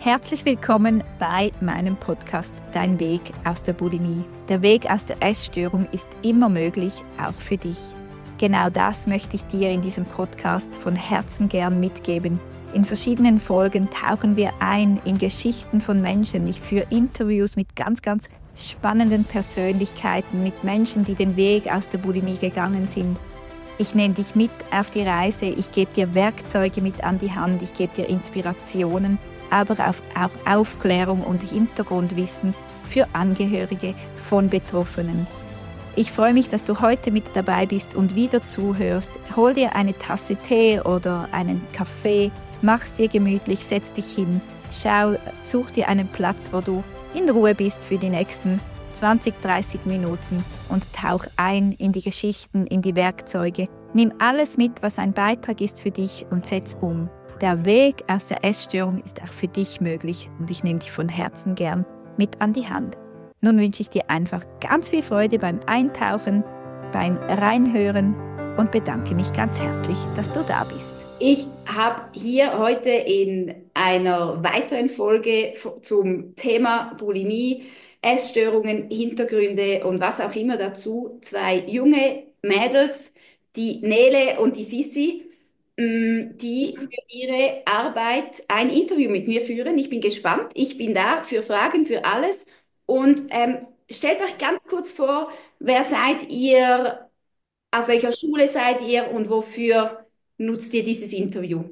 Herzlich willkommen bei meinem Podcast Dein Weg aus der Bulimie. Der Weg aus der Essstörung ist immer möglich, auch für dich. Genau das möchte ich dir in diesem Podcast von Herzen gern mitgeben. In verschiedenen Folgen tauchen wir ein in Geschichten von Menschen. Ich führe Interviews mit ganz spannenden Persönlichkeiten, mit Menschen, die den Weg aus der Bulimie gegangen sind. Ich nehme dich mit auf die Reise, ich gebe dir Werkzeuge mit an die Hand, ich gebe dir Inspirationen, aber auch Aufklärung und Hintergrundwissen für Angehörige von Betroffenen. Ich freue mich, dass du heute mit dabei bist und wieder zuhörst. Hol dir eine Tasse Tee oder einen Kaffee, mach's dir gemütlich, setz dich hin, such dir einen Platz, wo du in Ruhe bist für die nächsten 20-30 Minuten und tauch ein in die Geschichten, in die Werkzeuge. Nimm alles mit, was ein Beitrag ist für dich und setz um. Der Weg aus der Essstörung ist auch für dich möglich und ich nehme dich von Herzen gern mit an die Hand. Nun wünsche ich dir einfach ganz viel Freude beim Eintauchen, beim Reinhören und bedanke mich ganz herzlich, dass du da bist. Ich habe hier heute in einer weiteren Folge zum Thema Bulimie, Essstörungen, Hintergründe und was auch immer dazu zwei junge Mädels, die Nele und die Sissi, die für ihre Arbeit ein Interview mit mir führen. Ich bin gespannt. Ich bin da für Fragen, für alles. Und stellt euch ganz kurz vor, wer seid ihr, auf welcher Schule seid ihr und wofür nutzt ihr dieses Interview?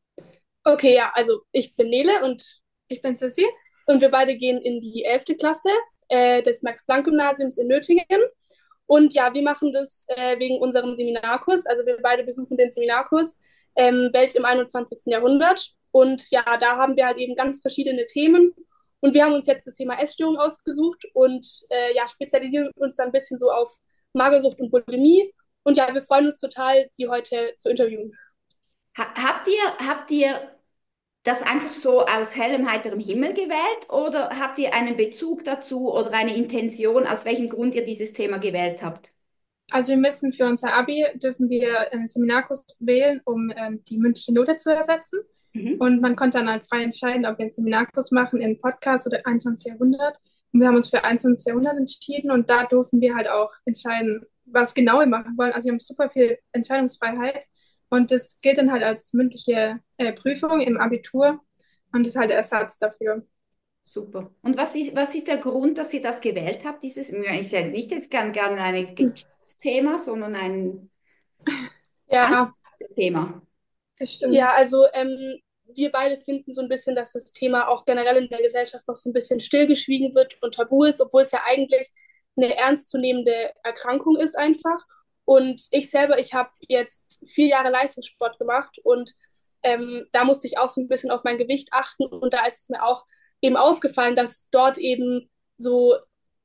Okay, ja, also ich bin Nele und ich bin Sissi und wir beide gehen in die 11. Klasse des Max-Planck-Gymnasiums in Nöttingen. Und ja, wir machen das wegen unserem Seminarkurs. Also wir beide besuchen den Seminarkurs Welt im 21. Jahrhundert. Und ja, da haben wir halt eben ganz verschiedene Themen. Und wir haben uns jetzt das Thema Essstörung ausgesucht und ja, spezialisieren uns dann ein bisschen so auf Magersucht und Bulimie. Und ja, wir freuen uns total, Sie heute zu interviewen. Habt ihr das einfach so aus hellem, heiterem Himmel gewählt oder habt ihr einen Bezug dazu oder eine Intention, aus welchem Grund ihr dieses Thema gewählt habt? Also wir müssen für unser Abi, dürfen wir einen Seminarkurs wählen, um die mündliche Note zu ersetzen. Mhm. Und man konnte dann halt frei entscheiden, ob wir einen Seminarkurs machen in Podcast oder 21. Jahrhundert. Und wir haben uns für 21. Jahrhundert entschieden und da durften wir halt auch entscheiden, was genau wir machen wollen. Also wir haben super viel Entscheidungsfreiheit und das gilt dann halt als mündliche Prüfung im Abitur und das ist halt der Ersatz dafür. Super. Und was ist der Grund, dass ihr das gewählt habt? Dieses, ist ja nicht jetzt gern ein Thema, sondern ein Ja, anderes Thema. das stimmt. Ja, also wir beide finden so ein bisschen, dass das Thema auch generell in der Gesellschaft noch so ein bisschen stillgeschwiegen wird und tabu ist, obwohl es ja eigentlich eine ernstzunehmende Erkrankung ist einfach. Und ich selber, ich habe jetzt 4 Jahre Leistungssport gemacht und da musste ich auch so ein bisschen auf mein Gewicht achten und da ist es mir auch eben aufgefallen, dass dort eben so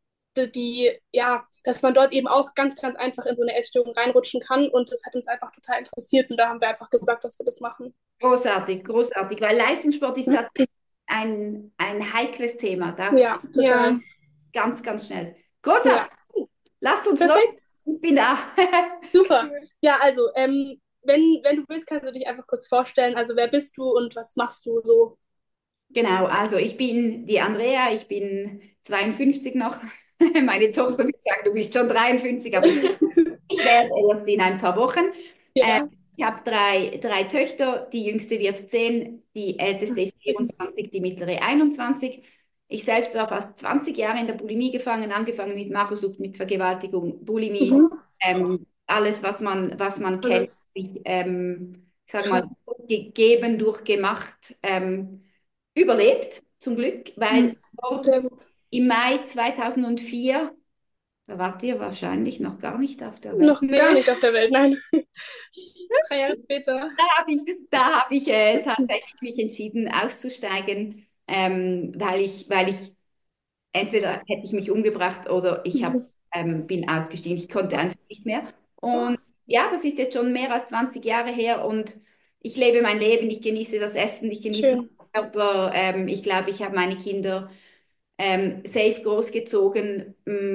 ja, dass man dort eben auch ganz einfach in so eine Essstörung reinrutschen kann. Und das hat uns einfach total interessiert. Und da haben wir einfach gesagt, dass wir das machen. Großartig, großartig, weil Leistungssport ist tatsächlich ein heikles Thema. Da Ja, Ja, total. ganz schnell. Großartig. Ja, Lasst uns los. perfekt. Ich bin da. Super. Ja, also, wenn du willst, kannst du dich einfach kurz vorstellen. Also, wer bist du und was machst du so? Genau, also ich bin die Andrea, ich bin 52 noch. Meine Tochter wird sagen, du bist schon 53, aber ich werde erst in ein paar Wochen. Äh, Ja. Ich habe drei Töchter, die jüngste wird 10, die älteste ist 24, die mittlere 21. Ich selbst war fast 20 Jahre in der Bulimie gefangen, angefangen mit Magersucht, mit Vergewaltigung, Bulimie, Mhm. alles, was man kennt, Alles. ich sag mal, gegeben, durchgemacht, überlebt, zum Glück, weil Mhm. Sehr gut. im Mai 2004, da wart ihr wahrscheinlich noch gar nicht auf der Welt. Noch gar nee, nicht auf der Welt, nein. 3 Jahre später. Da habe ich tatsächlich mich entschieden, auszusteigen, weil ich entweder hätte ich mich umgebracht oder bin ausgestiegen. Ich konnte einfach nicht mehr. Und ja, das ist jetzt schon mehr als 20 Jahre her und ich lebe mein Leben, ich genieße das Essen, ich genieße Schön. meinen Körper. Ich glaube, ich habe meine Kinder safe großgezogen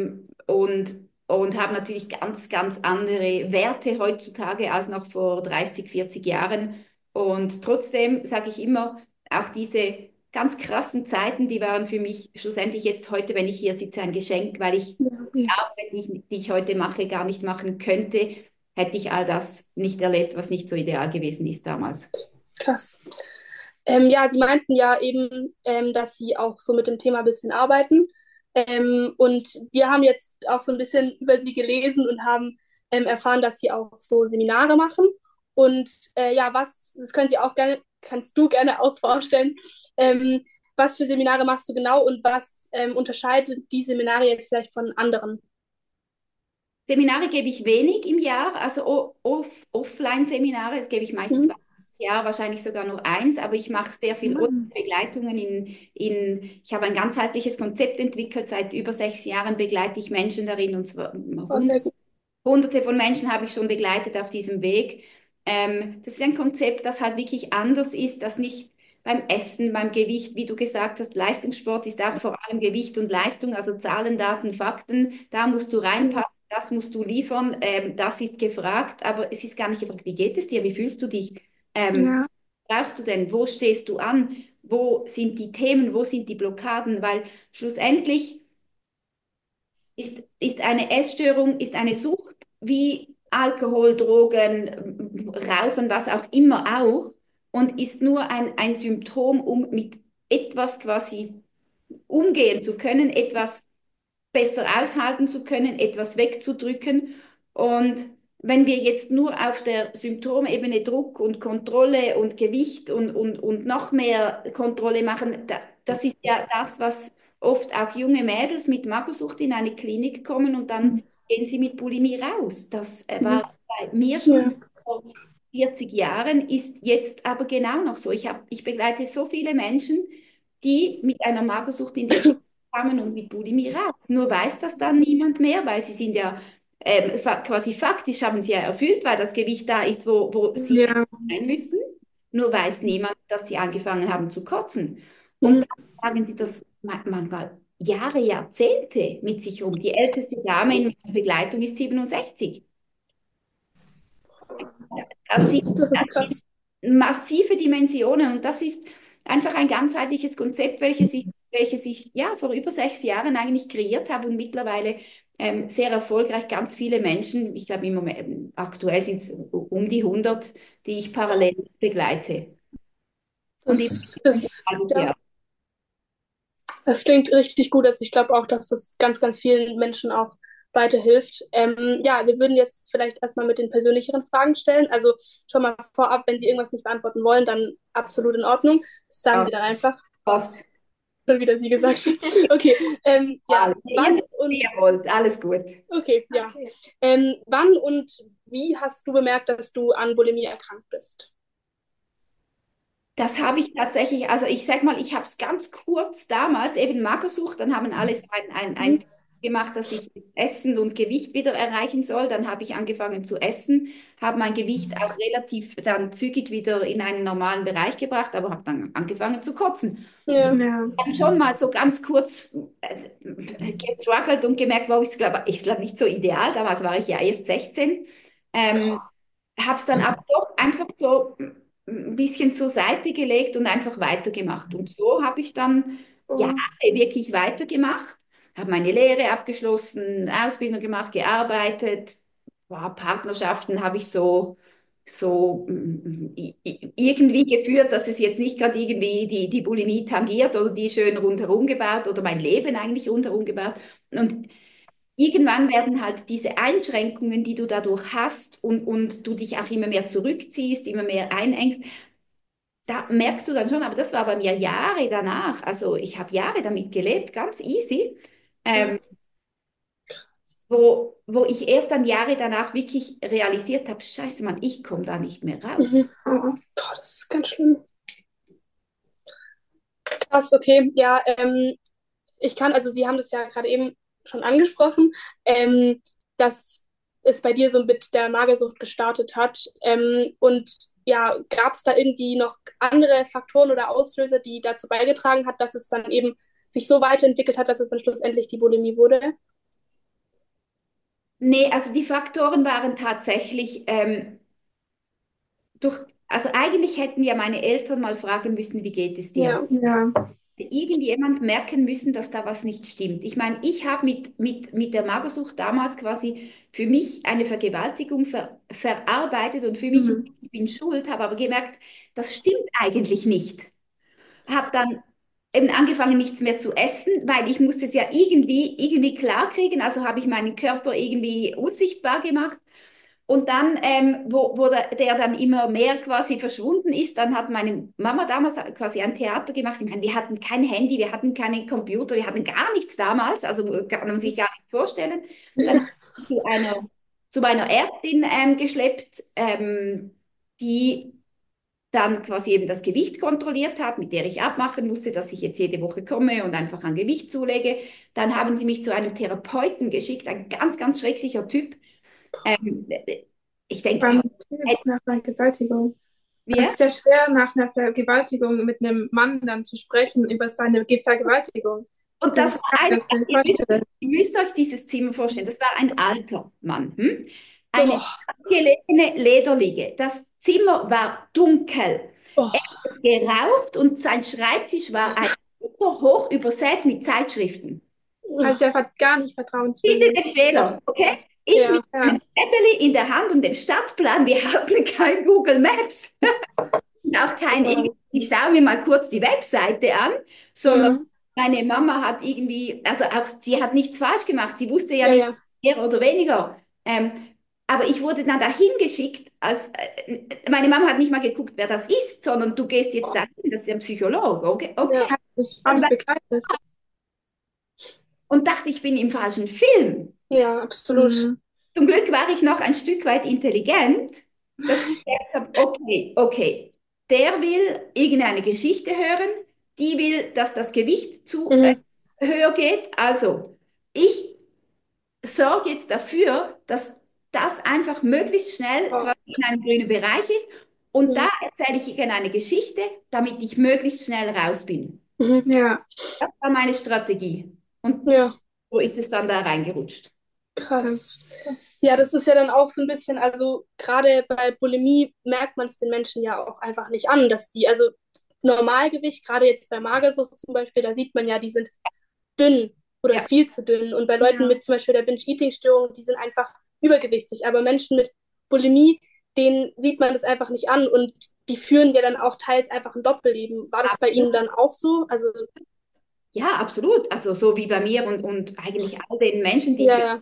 und habe natürlich ganz andere Werte heutzutage als noch vor 30, 40 Jahren. Und trotzdem sage ich immer, auch diese ganz krassen Zeiten, die waren für mich schlussendlich jetzt heute, wenn ich hier sitze, ein Geschenk, weil ich die Ja. Arbeit, die ich heute mache, gar nicht machen könnte, hätte ich all das nicht erlebt, was nicht so ideal gewesen ist damals. Krass. Ja, Sie meinten ja eben, dass Sie auch so mit dem Thema ein bisschen arbeiten. Und wir haben jetzt auch so ein bisschen über Sie gelesen und haben erfahren, dass Sie auch so Seminare machen. Und ja, das können Sie auch gerne, kannst du gerne auch vorstellen. Was für Seminare machst du genau und was unterscheidet die Seminare jetzt vielleicht von anderen? Seminare gebe ich wenig im Jahr, also Offline-Seminare, das gebe ich meist Mhm. zweimal im Jahr, wahrscheinlich sogar nur eins, aber ich mache sehr viel Mhm. Begleitungen ich habe ein ganzheitliches Konzept entwickelt, seit über 6 Jahren begleite ich Menschen darin und zwar Oh, sehr gut. Hunderte von Menschen habe ich schon begleitet auf diesem Weg. Das ist ein Konzept, das halt wirklich anders ist, das nicht beim Essen, beim Gewicht, wie du gesagt hast, Leistungssport ist auch vor allem Gewicht und Leistung, also Zahlen, Daten, Fakten, da musst du Mhm. reinpassen, das musst du liefern, das ist gefragt, aber es ist gar nicht gefragt, wie geht es dir, wie fühlst du dich, Ja. brauchst du denn, wo stehst du an, wo sind die Themen, wo sind die Blockaden, weil schlussendlich ist eine Essstörung, ist eine Sucht wie Alkohol, Drogen, Rauchen, was auch immer auch und ist nur ein Symptom, um mit etwas quasi umgehen zu können, etwas besser aushalten zu können, etwas wegzudrücken. Und wenn wir jetzt nur auf der Symptomebene Druck und Kontrolle und Gewicht und noch mehr Kontrolle machen, das ist ja das, was oft auch junge Mädels mit Magersucht in eine Klinik kommen und dann gehen sie mit Bulimie raus. Das Mhm. war bei mir schon so Ja. vor 40 Jahren, ist jetzt aber genau noch so. Ich begleite so viele Menschen, die mit einer Magersucht in die kamen und mit Bulimie raus. Nur weiß das dann niemand mehr, weil sie sind ja quasi faktisch haben sie ja erfüllt, weil das Gewicht da ist, wo sie Ja. sein müssen. Nur weiß niemand, dass sie angefangen haben zu kotzen. Und Mhm. dann tragen sie das manchmal Jahre, Jahrzehnte mit sich rum. Die älteste Dame in meiner Begleitung ist 67. Das sind, Das ist das krass. ist massive Dimensionen und das ist einfach ein ganzheitliches Konzept, welches ich ja vor über 6 Jahren eigentlich kreiert habe und mittlerweile sehr erfolgreich ganz viele Menschen, ich glaube im Moment, aktuell sind es um die 100, die ich parallel begleite. Und im Das ist, halbes ja. Jahr. Das klingt richtig gut. Also ich glaube auch, dass das ganz, ganz vielen Menschen auch weiterhilft. Ja, wir würden jetzt vielleicht erstmal mit den persönlicheren Fragen stellen. Also schon mal vorab, wenn Sie irgendwas nicht beantworten wollen, dann absolut in Ordnung. Das sagen Ja, Sie dann einfach. passt. Schon wieder Sie gesagt. Okay, ja, Alles. wann Wie und ihr wollt, alles gut. okay, ja. Okay. Wann und wie hast du bemerkt, dass du an Bulimie erkrankt bist? Das habe ich tatsächlich, also ich sag mal, ich habe es ganz kurz damals, eben Magersucht, dann haben alle so Mhm. ein gemacht, dass ich Essen und Gewicht wieder erreichen soll. Dann habe ich angefangen zu essen, habe mein Gewicht auch relativ dann zügig wieder in einen normalen Bereich gebracht, aber habe dann angefangen zu kotzen. Ja. Ja. Dann schon mal so ganz kurz gestruggelt und gemerkt, wow, ist glaub nicht so ideal. Damals war ich ja erst 16. Ähm, habe es dann aber doch einfach so ein bisschen zur Seite gelegt und einfach weitergemacht. Und so habe ich dann Jahre Oh. wirklich weitergemacht, habe meine Lehre abgeschlossen, Ausbildung gemacht, gearbeitet, Partnerschaften habe ich irgendwie geführt, dass es jetzt nicht gerade irgendwie die Bulimie tangiert oder die schön rundherum gebaut oder mein Leben eigentlich rundherum gebaut. Und irgendwann werden halt diese Einschränkungen, die du dadurch hast und du dich auch immer mehr zurückziehst, immer mehr einengst, da merkst du dann schon, aber das war bei mir Jahre danach. Also ich habe Jahre damit gelebt, ganz easy, Ja. ähm, wo ich erst dann Jahre danach wirklich realisiert habe, Scheiße, Mann, ich komme da nicht mehr raus. Mhm. Oh. Boah, das ist ganz schlimm. Krass, okay. Ja, also Sie haben das ja gerade eben schon angesprochen, dass es bei dir so mit der Magersucht gestartet hat. Und ja, gab es da irgendwie noch andere Faktoren oder Auslöser, die dazu beigetragen hat, dass es dann eben sich so weiterentwickelt hat, dass es dann schlussendlich die Bulimie wurde? Nee, also die Faktoren waren tatsächlich durch also eigentlich hätten ja meine Eltern mal fragen müssen, wie geht es dir? Ja. Ja. Irgendjemand merken müssen, dass da was nicht stimmt. Ich meine, ich habe mit der Magersucht damals quasi für mich eine Vergewaltigung verarbeitet und für mich, Mhm. ich bin schuld, habe aber gemerkt, das stimmt eigentlich nicht. Habe dann eben angefangen, nichts mehr zu essen, weil ich musste es ja irgendwie klar kriegen. Also habe ich meinen Körper irgendwie unsichtbar gemacht. Und dann, wo der dann immer mehr quasi verschwunden ist, dann hat meine Mama damals quasi ein Theater gemacht. Ich meine, wir hatten kein Handy, wir hatten keinen Computer, wir hatten gar nichts damals, also kann man sich gar nicht vorstellen. Dann habe ich zu meiner Ärztin geschleppt, die dann quasi eben das Gewicht kontrolliert hat, mit der ich abmachen musste, dass ich jetzt jede Woche komme und einfach an Gewicht zulege. Dann haben sie mich zu einem Therapeuten geschickt, ein ganz, ganz schrecklicher Typ. Ähm, ich denke, Beim Typ nach einer Vergewaltigung. Es wir. ist ja schwer, nach einer Vergewaltigung mit einem Mann dann zu sprechen über seine Vergewaltigung. Und Das das ist war krank, ein, das kann ich vorstellen. ihr müsst euch dieses Zimmer vorstellen, das war ein alter Mann. Eine Oh, abgelegene Lederliege. Das Zimmer war dunkel. Er oh, hat geraucht und sein Schreibtisch war ein Meter hoch übersät mit Zeitschriften. Also einfach gar nicht Bitte vertrauenswürdig. den Fehler, okay? Ich mit ja, Ja. einem Zettel in der Hand und dem Stadtplan, wir hatten kein Google Maps. Und auch kein, wow. ich schaue mir mal kurz die Webseite an, sondern Mhm. meine Mama hat irgendwie, also auch sie hat nichts falsch gemacht, sie wusste ja Ja, nicht ja. mehr oder weniger. Aber ich wurde dann dahin geschickt, meine Mama hat nicht mal geguckt, wer das ist, sondern du gehst jetzt dahin, das ist ein Psychologe, okay? Okay. Ja, Das ist auch nicht begleitet. Und dachte, ich bin im falschen Film. ja, absolut. Mhm. Zum Glück war ich noch ein Stück weit intelligent, dass ich gedacht habe, okay, der will irgendeine Geschichte hören, die will, dass das Gewicht zu Mhm. höher geht. Also, ich sorge jetzt dafür, dass das einfach möglichst schnell Oh, quasi in einem grünen Bereich ist. Und da ja. erzähle ich irgendeine Geschichte, damit ich möglichst schnell raus bin. Mhm. Ja, Das war meine Strategie. Und Ja, so ist es dann da reingerutscht. krass. das. Ja, das ist ja dann auch so ein bisschen, also gerade bei Bulimie merkt man es den Menschen ja auch einfach nicht an, dass die, also Normalgewicht, gerade jetzt bei Magersucht zum Beispiel, da sieht man ja, die sind dünn oder Ja, viel zu dünn. Und bei Leuten Ja. mit zum Beispiel der Binge-Eating-Störung, die sind einfach übergewichtig. Aber Menschen mit Bulimie, denen sieht man das einfach nicht an und die führen ja dann auch teils einfach ein Doppelleben. War das bei Ihnen dann auch so? Also, ja, absolut. Also so wie bei mir und eigentlich all den Menschen, die ich ja, ja.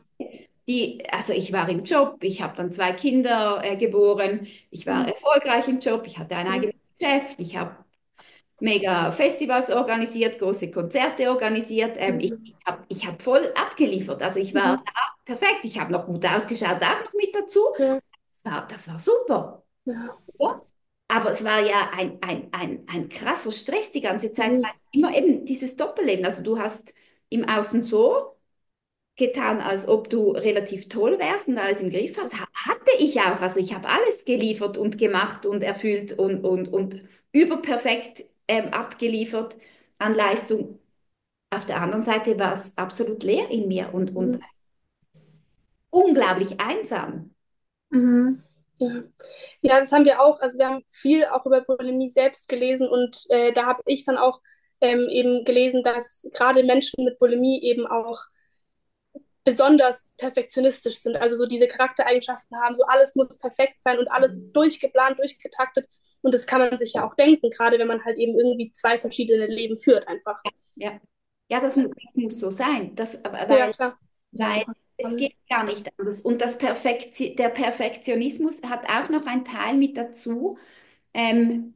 also ich war im Job, ich habe dann zwei Kinder geboren, ich war Mhm. erfolgreich im Job, ich hatte ein Mhm. eigenes Geschäft, ich habe mega Festivals organisiert, große Konzerte organisiert. Ich hab voll abgeliefert. Also ich war Mhm. da perfekt. Ich habe noch gut ausgeschaut, auch noch mit dazu. Ja, Das war super. ja. Ja? Aber es war ja ein krasser Stress die ganze Zeit, Mhm. weil immer eben dieses Doppelleben. Also du hast im Außen so getan, als ob du relativ toll wärst und alles im Griff hast. Hatte ich auch. Also ich habe alles geliefert und gemacht und erfüllt und überperfekt abgeliefert an Leistung. Auf der anderen Seite war es absolut leer in mir und Mhm. unglaublich einsam. Mhm. Ja. Ja, das haben wir auch. Also wir haben viel auch über Bulimie selbst gelesen und da habe ich dann auch eben gelesen, dass gerade Menschen mit Bulimie eben auch besonders perfektionistisch sind. Also so diese Charaktereigenschaften haben, so alles muss perfekt sein und alles ist durchgeplant, durchgetaktet. Und das kann man sich ja auch denken, gerade wenn man halt eben irgendwie zwei verschiedene Leben führt einfach. Ja, ja, das muss so sein. Ja, Weil klar. Ja, Weil es voll. geht gar nicht anders. Und der Perfektionismus hat auch noch einen Teil mit dazu. Ähm,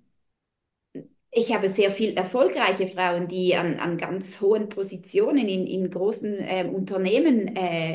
Ich habe sehr viel erfolgreiche Frauen, die an ganz hohen Positionen in großen Unternehmen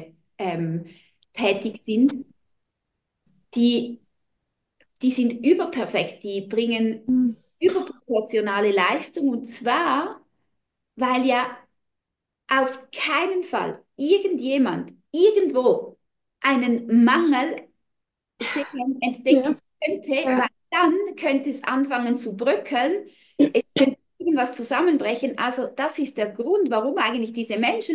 tätig sind, die, die sind überperfekt, die bringen Mhm. überproportionale Leistung und zwar, weil ja auf keinen Fall irgendjemand irgendwo einen Mangel sehen, Ja, entdecken könnte, Ja. weil dann könnte es anfangen zu bröckeln, es könnte irgendwas zusammenbrechen. Also das ist der Grund, warum eigentlich diese Menschen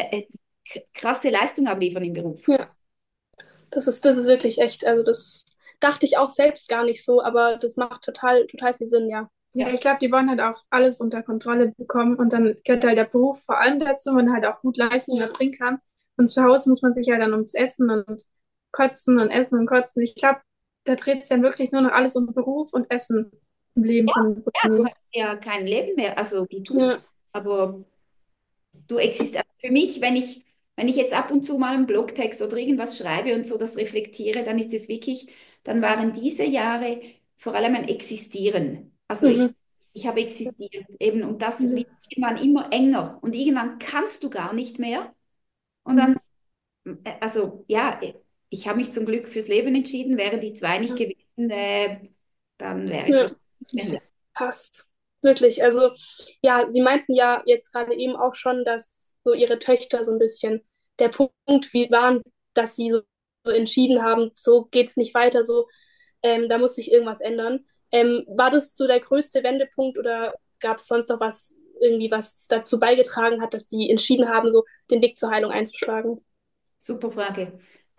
krasse Leistung abliefern im Beruf. ja. Das ist wirklich echt, also dachte ich auch selbst gar nicht so, aber das macht total, total viel Sinn, ja. Ja, ich glaube, die wollen halt auch alles unter Kontrolle bekommen und dann gehört halt der Beruf vor allem dazu, wenn man halt auch gut Leistung Ja, erbringen kann. Und zu Hause muss man sich ja dann ums Essen und Kotzen und Essen und Kotzen. Ich glaube, da dreht sich dann wirklich nur noch alles um Beruf und Essen im Leben von Ja, du Bulimie. hast ja kein Leben mehr. Also du tust, ja, aber du existierst. Also für mich, wenn ich jetzt ab und zu mal einen Blogtext oder irgendwas schreibe und so das reflektiere, dann ist es wirklich, dann waren diese Jahre vor allem ein Existieren. Also mhm. ich habe existiert eben und das Mhm. wird irgendwann immer enger und irgendwann kannst du gar nicht mehr. Und Mhm. dann, also ja, ich habe mich zum Glück fürs Leben entschieden. Wären die zwei nicht Ja, gewesen, dann wäre ich ja, wahrscheinlich nicht mehr hier. passt. Wirklich. Also, ja, Sie meinten ja jetzt gerade eben auch schon, dass so Ihre Töchter so ein bisschen der Punkt waren, dass Sie so entschieden haben, so geht's nicht weiter, so, da muss sich irgendwas ändern. War das so der größte Wendepunkt oder gab es sonst noch was, irgendwie, was dazu beigetragen hat, dass Sie entschieden haben, so den Weg zur Heilung einzuschlagen? Super Frage.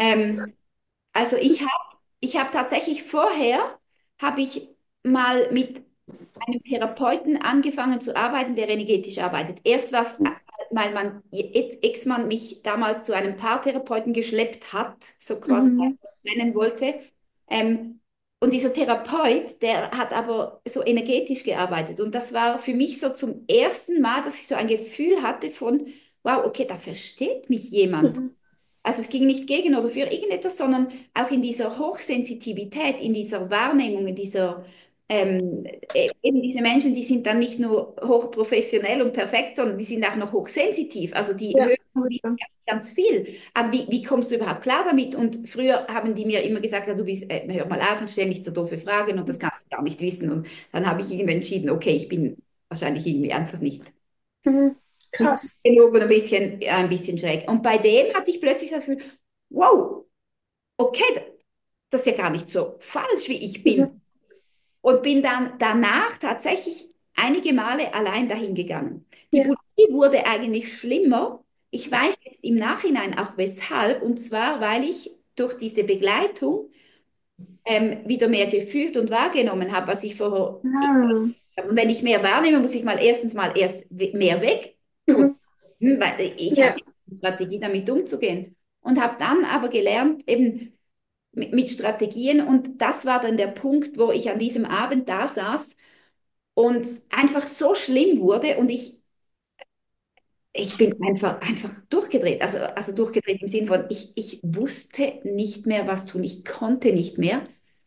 Also ich hab tatsächlich vorher, habe ich mal mit einem Therapeuten angefangen zu arbeiten, der energetisch arbeitet. Erst was, weil mein Ex-Mann mich damals zu einem Paartherapeuten geschleppt hat, so quasi Mhm. nennen wollte. Ähm, und dieser Therapeut, der hat aber so energetisch gearbeitet. Und das war für mich so zum ersten Mal, dass ich so ein Gefühl hatte von, wow, okay, da versteht mich jemand. Mhm. Also es ging nicht gegen oder für irgendetwas, sondern auch in dieser Hochsensitivität, in dieser Wahrnehmung, in dieser, eben diese Menschen, die sind dann nicht nur hochprofessionell und perfekt, sondern die sind auch noch hochsensitiv. Also die Ja, hören ganz, ganz viel. Aber wie kommst du überhaupt klar damit? Und früher haben die mir immer gesagt, ja, du bist, hör mal auf und stell nicht so doofe Fragen und das kannst du gar nicht wissen. Und dann habe ich irgendwie entschieden, okay, ich bin wahrscheinlich irgendwie einfach mhm. nicht Krass. genug und ein bisschen schräg. Und bei dem hatte ich plötzlich das Gefühl, wow, okay, das ist ja gar nicht so falsch, wie ich Mhm. bin. Und bin dann danach tatsächlich einige Male allein dahin gegangen. Die Ja. Bulimie wurde eigentlich schlimmer. Ich weiß jetzt im Nachhinein auch weshalb. Und zwar, weil ich durch diese Begleitung wieder mehr gefühlt und wahrgenommen habe, was ich vorher. Ah. Und wenn ich mehr wahrnehme, muss ich mal erstens mal erst mehr weg. Mhm. Weil ich Ja. hatte eine Strategie, damit umzugehen. Und habe dann aber gelernt, eben mit Strategien. Und das war dann der Punkt, wo ich an diesem Abend da saß und einfach so schlimm wurde und ich bin einfach durchgedreht. Also durchgedreht im Sinn von, ich wusste nicht mehr, was tun. Ich konnte nicht mehr.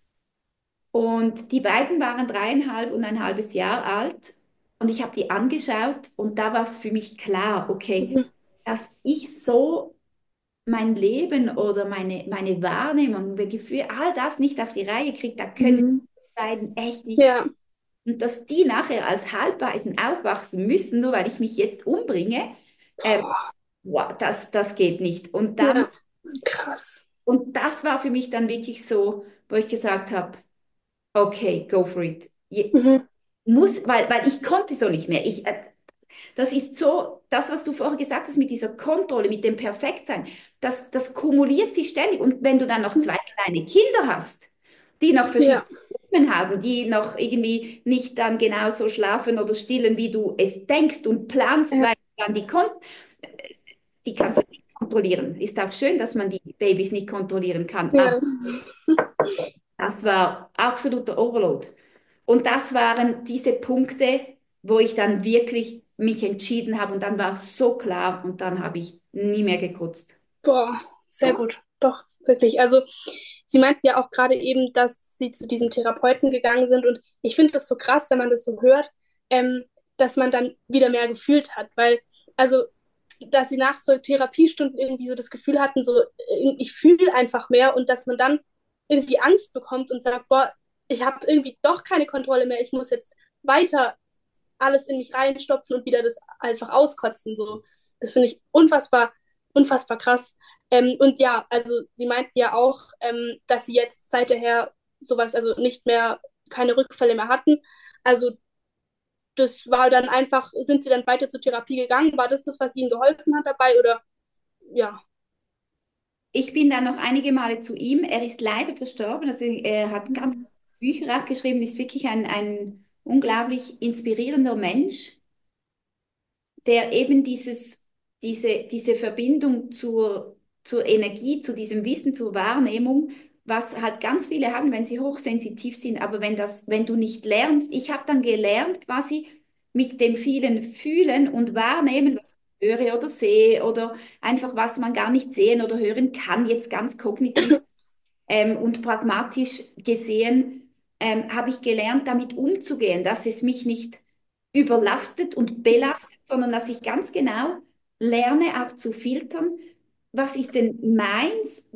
Und die beiden waren 3,5 und ein halbes Jahr alt. Und ich habe die angeschaut und da war es für mich klar, okay, Mhm. dass ich so mein Leben oder meine Wahrnehmung, mein Gefühl, all das nicht auf die Reihe kriege, da können die Mhm. beiden echt nichts. Ja. Und dass die nachher als Halbwaisen aufwachsen müssen, nur weil ich mich jetzt umbringe, ähm, Boah. wow, das geht nicht. Ja. Krass. Und das war für mich dann wirklich so, wo ich gesagt habe, okay, go for it. Mhm. Weil ich konnte so nicht mehr. Das ist so, das, was du vorher gesagt hast mit dieser Kontrolle, mit dem Perfektsein, das kumuliert sich ständig. Und wenn du dann noch zwei kleine Kinder hast, die noch verschiedene Ja. Rhythmen haben, die noch irgendwie nicht dann genauso schlafen oder stillen, wie du es denkst und planst, Ja. weil dann die kannst du nicht kontrollieren. Ist auch schön, dass man die Babys nicht kontrollieren kann, aber Ja. das war absoluter Overload. Und das waren diese Punkte, wo ich dann wirklich mich entschieden habe und dann war es so klar und dann habe ich nie mehr gekotzt. Boah. Sehr gut. Doch, wirklich. Also, Sie meinten ja auch gerade eben, dass Sie zu diesem Therapeuten gegangen sind. Und ich finde das so krass, wenn man das so hört, dass man dann wieder mehr gefühlt hat. Weil, also, dass Sie nach so Therapiestunden irgendwie so das Gefühl hatten, so, ich fühle einfach mehr und dass man dann irgendwie Angst bekommt und sagt, boah, ich habe irgendwie doch keine Kontrolle mehr. Ich muss jetzt weiter alles in mich reinstopfen und wieder das einfach auskotzen. So. Das finde ich unfassbar, unfassbar krass. Und ja, also sie meinten ja auch, dass sie jetzt seither sowas, also nicht mehr, keine Rückfälle mehr hatten. Also das war dann einfach, sind sie dann weiter zur Therapie gegangen? War das das, was ihnen geholfen hat dabei? Oder ja. ich bin dann noch einige Male zu ihm. Er ist leider verstorben. Also er hat ganz Mhm. Bücher auch geschrieben, ist wirklich ein unglaublich inspirierender Mensch, der eben diese Verbindung zur Energie, zu diesem Wissen, zur Wahrnehmung, was halt ganz viele haben, wenn sie hochsensitiv sind, aber wenn du nicht lernst, ich habe dann gelernt, quasi mit dem vielen Fühlen und Wahrnehmen, was ich höre oder sehe oder einfach was man gar nicht sehen oder hören kann, jetzt ganz kognitiv und pragmatisch gesehen, habe ich gelernt, damit umzugehen, dass es mich nicht überlastet und belastet, sondern dass ich ganz genau lerne, auch zu filtern, was ist denn meins,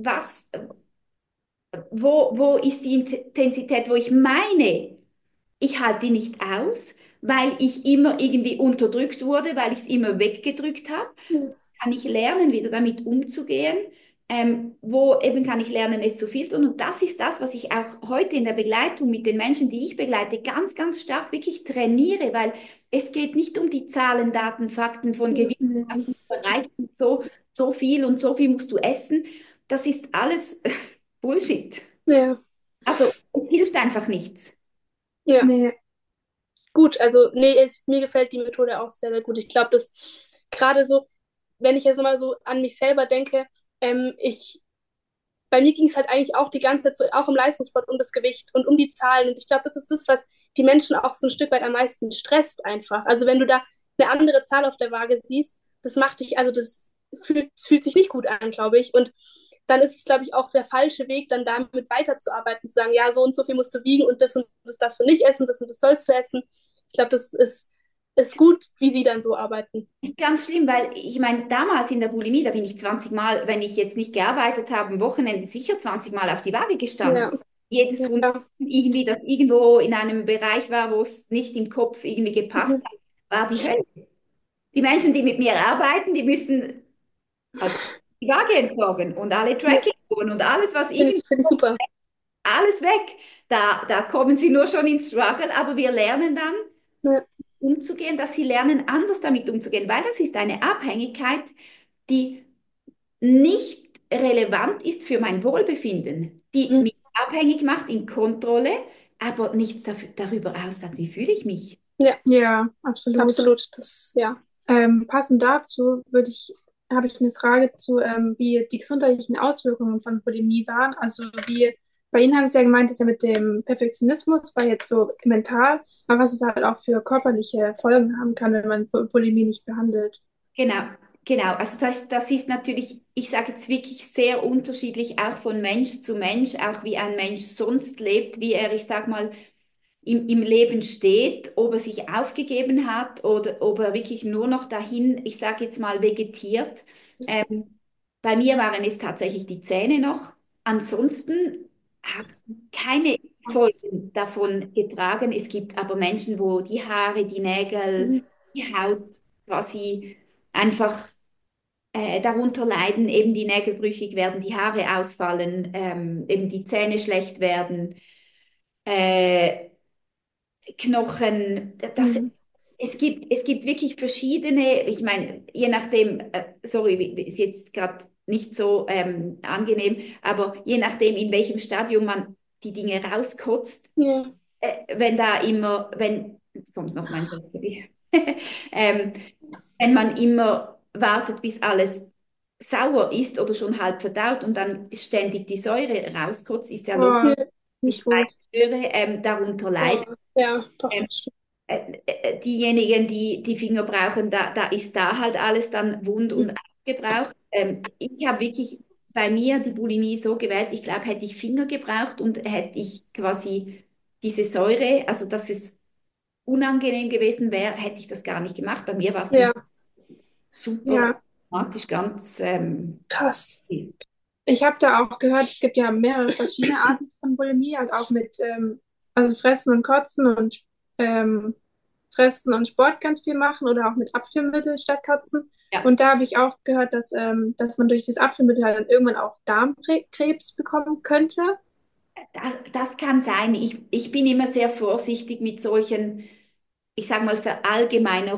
wo ist die Intensität, wo ich meine, ich halte die nicht aus, weil ich immer irgendwie unterdrückt wurde, weil ich es immer weggedrückt habe, kann ich lernen, wieder damit umzugehen. Wo eben kann ich lernen, es zu filtern. Und das ist das, was ich auch heute in der Begleitung mit den Menschen, die ich begleite, ganz, ganz stark wirklich trainiere, weil es geht nicht um die Zahlen, Daten, Fakten von Gewicht, das Mhm. musst du erreichen, und so viel musst du essen. Das ist alles Bullshit. Ja, Also es hilft einfach nichts. ja. Nee. Gut, also nee, mir gefällt die Methode auch sehr, sehr gut. Ich glaube, dass gerade so, wenn ich jetzt mal so an mich selber denke, ich bei mir ging es halt eigentlich auch die ganze Zeit so, auch im Leistungssport um das Gewicht und um die Zahlen. Und ich glaube, das ist das, was die Menschen auch so ein Stück weit am meisten stresst einfach. Also wenn du da eine andere Zahl auf der Waage siehst, das macht dich, also das fühlt sich nicht gut an, glaube ich. Und dann ist es, glaube ich, auch der falsche Weg, dann damit weiterzuarbeiten, zu sagen, ja, so und so viel musst du wiegen und das darfst du nicht essen, das und das sollst du essen. Ich glaube, ist gut, wie sie dann so arbeiten. Ist ganz schlimm, weil ich meine, damals in der Bulimie, da bin ich 20 Mal, wenn ich jetzt nicht gearbeitet habe, am Wochenende sicher 20 Mal auf die Waage Ja, gestanden. Jedes Runde ja. irgendwie, das irgendwo in einem Bereich war, wo es nicht im Kopf irgendwie gepasst Mhm. hat, war die Hölle. Die Menschen, die mit mir arbeiten, die müssen also die Waage entsorgen und alle Ja, Tracking-Uhren und alles, was irgendwie, find ich super. alles weg. Da kommen sie nur schon ins Struggle, aber wir lernen dann Ja. umzugehen, dass sie lernen, anders damit umzugehen, weil das ist eine Abhängigkeit, die nicht relevant ist für mein Wohlbefinden, die Mhm. mich abhängig macht in Kontrolle, aber nichts darüber aussagt, wie fühle ich mich. Ja, Ja, absolut. absolut. Das, ja. Passend dazu habe ich eine Frage zu, wie die gesundheitlichen Auswirkungen von Bulimie waren. Also wie, bei Ihnen haben Sie ja gemeint, dass ja mit dem Perfektionismus war jetzt so mental, aber was es halt auch für körperliche Folgen haben kann, wenn man Bulimie nicht behandelt. Genau, genau. Also das ist natürlich, ich sage jetzt wirklich sehr unterschiedlich, auch von Mensch zu Mensch, auch wie ein Mensch sonst lebt, wie er, ich sag mal, im Leben steht, ob er sich aufgegeben hat oder ob er wirklich nur noch dahin, ich sage jetzt mal, vegetiert. Ähm, Bei mir waren es tatsächlich die Zähne noch. Ansonsten hat keine Folgen davon getragen. Es gibt aber Menschen, wo die Haare, die Nägel, Mhm. die Haut quasi einfach darunter leiden, eben die Nägel brüchig werden, die Haare ausfallen, eben die Zähne schlecht werden. Äh, Knochen, Mhm. es gibt wirklich verschiedene, ich meine, je nachdem, sorry, ist jetzt gerade nicht so angenehm, aber je nachdem, in welchem Stadium man die Dinge rauskotzt, Ja. wenn da immer, jetzt kommt noch mein Schätzchen, ähm, wenn man immer wartet, bis alles sauer ist oder schon halb verdaut und dann ständig die Säure rauskotzt, ist ja logisch, Oh, Ja. die nicht gut. Speiseröhre darunter Oh, leidet. ja, doch, Ähm, stimmt. Diejenigen, die die Finger brauchen, da ist da halt alles dann wund und aufgebraucht. Ich habe wirklich bei mir die Bulimie so gewählt, ich glaube, hätte ich Finger gebraucht und hätte ich quasi diese Säure, also dass es unangenehm gewesen wäre, hätte ich das gar nicht gemacht. Bei mir war es dann Ja, super Ja, automatisch ganz krass. ich habe da auch gehört, es gibt ja mehrere verschiedene Arten von Bulimie, halt auch mit also Fressen und Kotzen und ähm, Fressen und Sport ganz viel machen oder auch mit Abführmittel statt Kotzen. ja. Und da habe ich auch gehört, dass man durch dieses Abführmittel halt dann irgendwann auch Darmkrebs bekommen könnte. Das kann sein. Ich bin immer sehr vorsichtig mit solchen, ich sage mal,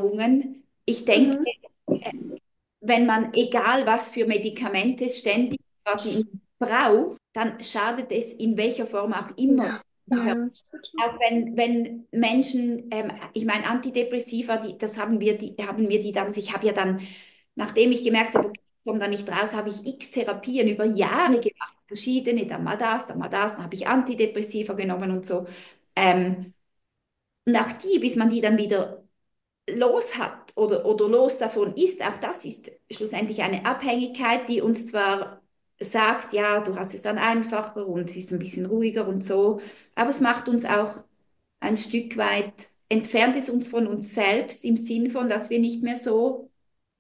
Verallgemeinerungen. Ich denke, Mhm. wenn man, egal was für Medikamente, ständig quasi braucht, dann schadet es in welcher Form auch immer. Ja, ja, das ist gut. Auch wenn Menschen, ich meine, Antidepressiva, das haben wir die damals, ich habe ja dann, nachdem ich gemerkt habe, okay, ich komme da nicht raus, habe ich x Therapien über Jahre gemacht, verschiedene, dann mal das, dann habe ich Antidepressiva genommen und so. Und auch die, bis man die dann wieder los hat oder los davon ist, auch das ist schlussendlich eine Abhängigkeit, die uns zwar sagt, ja, du hast es dann einfacher und es ist ein bisschen ruhiger und so, aber es macht uns auch ein Stück weit, entfernt es uns von uns selbst im Sinn von, dass wir nicht mehr so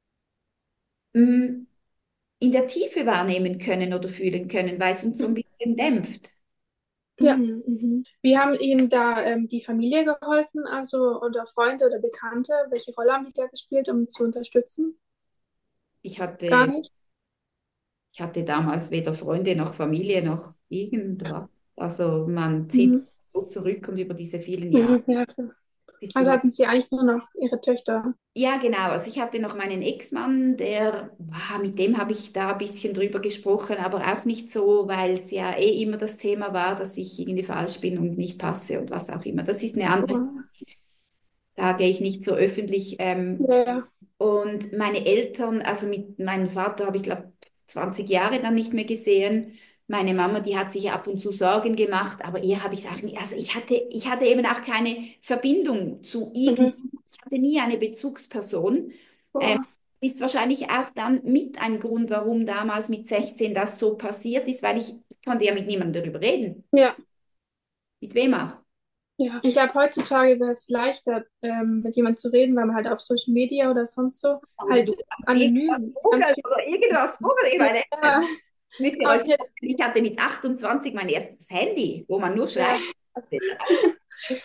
mm, in der Tiefe wahrnehmen können oder fühlen können, weil es uns so ein bisschen dämpft. Ja. Wie haben Ihnen da die Familie geholfen, also oder Freunde oder Bekannte? Welche Rolle haben die da gespielt, um zu unterstützen? Ich Gar hatte, nicht. ich hatte damals weder Freunde noch Familie noch irgendwas. Also man zieht Mhm. sich so zurück und über diese vielen Jahre Ja, klar. bist du Also halt. hatten Sie eigentlich nur noch Ihre Töchter. Ja, genau. Also ich hatte noch meinen Ex-Mann, mit dem habe ich da ein bisschen drüber gesprochen, aber auch nicht so, weil es ja eh immer das Thema war, dass ich irgendwie falsch bin und nicht passe und was auch immer. Das ist eine andere Sache. Oh. Da gehe ich nicht so öffentlich. Ja, ja. Und meine Eltern, also mit meinem Vater habe ich, glaube 20 Jahre dann nicht mehr gesehen. Meine Mama, die hat sich ab und zu Sorgen gemacht, aber ihr habe ich es auch nicht. Also ich hatte eben auch keine Verbindung zu Mhm. irgendjemandem. Ich hatte nie eine Bezugsperson. Ähm, Boah. Ist wahrscheinlich auch dann mit ein Grund, warum damals mit 16 das so passiert ist, weil ich konnte ja mit niemandem darüber reden. Ja, Mit wem auch. ja. Ich glaube, heutzutage wäre es leichter, mit jemandem zu reden, weil man halt auf Social Media oder sonst so Oder du halt kannst irgendwas anonym ganz googeln viel. oder irgendwas googeln. Ich meine, Ja, müsst ihr euch auf jeden, vorstellen, ich hatte mit 28 mein erstes Handy, wo man nur ja. schreibt. Das,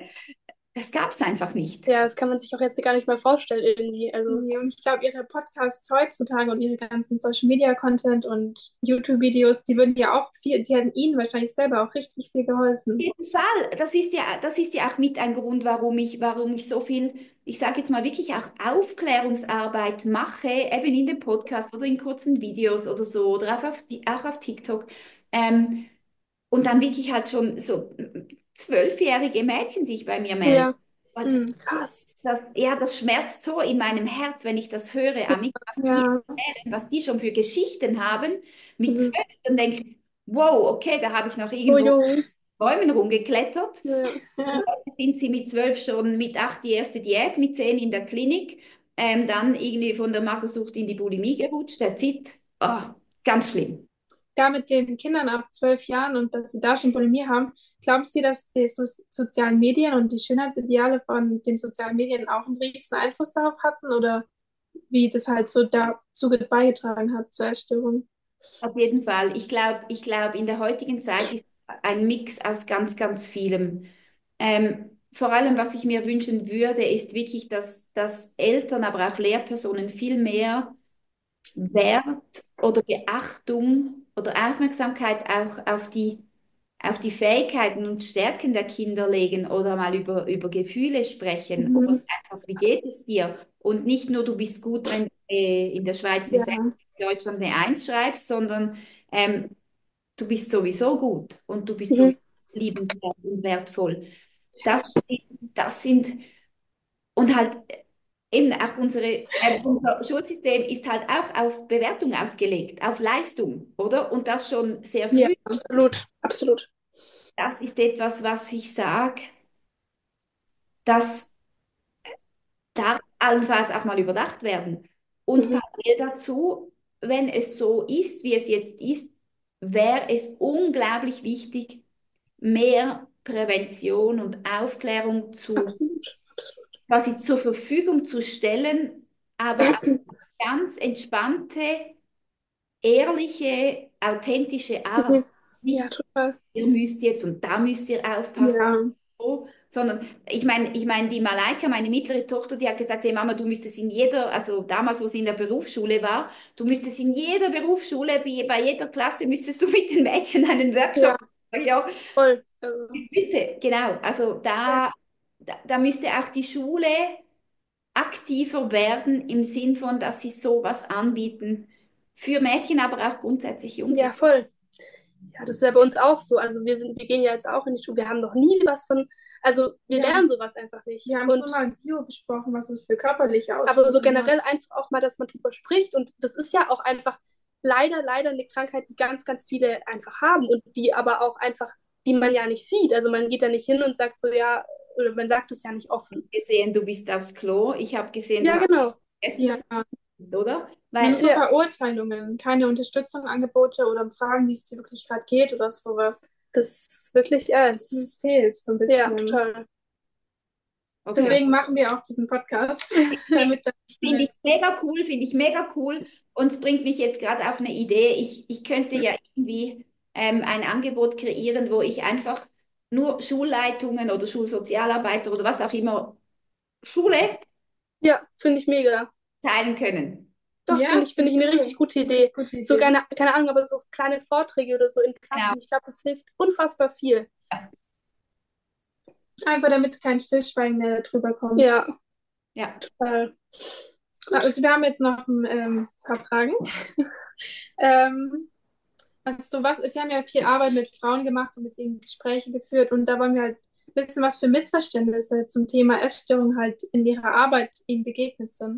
das gab es einfach nicht. Ja, das kann man sich auch jetzt gar nicht mal vorstellen irgendwie. Also, Nee, und ich glaube, ihre Podcasts heutzutage und ihre ganzen Social Media Content und YouTube-Videos, die würden ja auch viel, die hätten ihnen wahrscheinlich selber auch richtig viel Auf geholfen. jeden Fall. Das ist ja auch mit ein Grund, warum ich so viel, ich sage jetzt mal wirklich auch Aufklärungsarbeit mache, eben in dem Podcast oder in kurzen Videos oder so, oder auch auf TikTok. Ähm, und dann wirklich halt schon so 12-jährige Mädchen sich bei mir melden. Ja, Was, krass. ja, das schmerzt so in meinem Herz, wenn ich das höre, Amix, was die Ja, erzählen, was die schon für Geschichten haben mit mhm. 12, dann denke ich, wow, okay, da habe ich noch So irgendwo jung. Bäumen rumgeklettert. Ja, Und ja, heute sind sie mit 12 schon, mit 8 die erste Diät, mit 10 in der Klinik, dann irgendwie von der Magersucht in die Bulimie gerutscht, der Zit. Ah, ganz schlimm. da mit den Kindern ab 12 Jahren und dass sie da schon Bulimie haben, glauben Sie, dass die sozialen Medien und die Schönheitsideale von den sozialen Medien auch einen riesen Einfluss darauf hatten oder wie das halt so dazu beigetragen hat zur Essstörung? Auf jeden Fall. Ich glaube, in der heutigen Zeit ist ein Mix aus ganz, ganz vielem. Vor allem, was ich mir wünschen würde, ist wirklich, dass Eltern, aber auch Lehrpersonen viel mehr Wert oder Beachtung oder Aufmerksamkeit auch auf die Fähigkeiten und Stärken der Kinder legen oder mal über Gefühle sprechen oder Mhm. einfach, wie geht es dir? Und nicht nur, du bist gut, wenn in der Schweiz eine Ja, 6, in Deutschland eine 1 schreibst, sondern ähm, du bist sowieso gut und du bist mhm. sowieso liebenswert und wertvoll. Das sind, und halt eben auch unser Schulsystem ist halt auch auf Bewertung ausgelegt, auf Leistung, oder? Und das schon sehr Ja, früh. absolut, absolut. Das ist etwas, was ich sage, das darf allenfalls auch mal überdacht werden. Und Mhm. parallel dazu, wenn es so ist, wie es jetzt ist, wäre es unglaublich wichtig, mehr Prävention und Aufklärung Absolut, quasi zur Verfügung zu stellen, aber auf absolut. ganz entspannte, ehrliche, authentische Art. Mhm. Nicht, Ja, total. ihr müsst jetzt und da müsst ihr aufpassen, Ja, so, sondern ich meine, die Malaika, meine mittlere Tochter, die hat gesagt, hey Mama, du müsstest in jeder, also damals, wo sie in der Berufsschule war, du müsstest in jeder Berufsschule, bei jeder Klasse müsstest du mit den Mädchen einen ja, Workshop. Ja, voll. Also, müsste, genau. Also ja, da müsste auch die Schule aktiver werden im Sinn von, dass sie sowas anbieten für Mädchen, aber auch grundsätzlich Jungs. Ja, voll. Ja, das ist ja bei uns auch so. Also wir gehen ja jetzt auch in die Schule. Wir haben noch nie was von, also wir Ja. lernen sowas einfach nicht. Wir haben Und schon mal in Bio besprochen, was es für körperliche aber Auswirkungen so generell hat. einfach auch mal, dass man drüber spricht. Und das ist ja auch einfach leider eine Krankheit, die ganz, ganz viele einfach haben und die aber auch einfach, die man ja nicht sieht. Also man geht da nicht hin und sagt so, ja, oder man sagt es ja nicht offen. Gesehen, du bist aufs Klo. Ich habe gesehen, Ja, du hast genau. Essen, Ja. oder? Nur Weil so Ja. Verurteilungen, keine Unterstützung, Angebote oder Fragen, wie es dir wirklich gerade geht oder sowas. Das ist wirklich, Das fehlt so ein ja, bisschen. total. okay. Deswegen machen wir auch diesen Podcast, damit das Finde ich mega cool, finde ich mega cool. Und es bringt mich jetzt gerade auf eine Idee. Ich könnte ja irgendwie ein Angebot kreieren, wo ich einfach nur Schulleitungen oder Schulsozialarbeiter oder was auch immer Schule Ja, finde ich mega. teilen können. Doch, Ja, finde ich eine cool. richtig gute Idee. Gute Idee. So keine Ahnung, aber so kleine Vorträge oder so in Klassen. Genau. Ich glaube, das hilft unfassbar viel. Einfach damit kein Stillschweigen mehr drüber kommt. Ja, Ja. total. Also wir haben jetzt noch ein paar Fragen. Sie haben ja viel Arbeit mit Frauen gemacht und mit ihnen Gespräche geführt und da wollen wir halt wissen, was für Missverständnisse zum Thema Essstörung halt in ihrer Arbeit ihnen begegnet sind.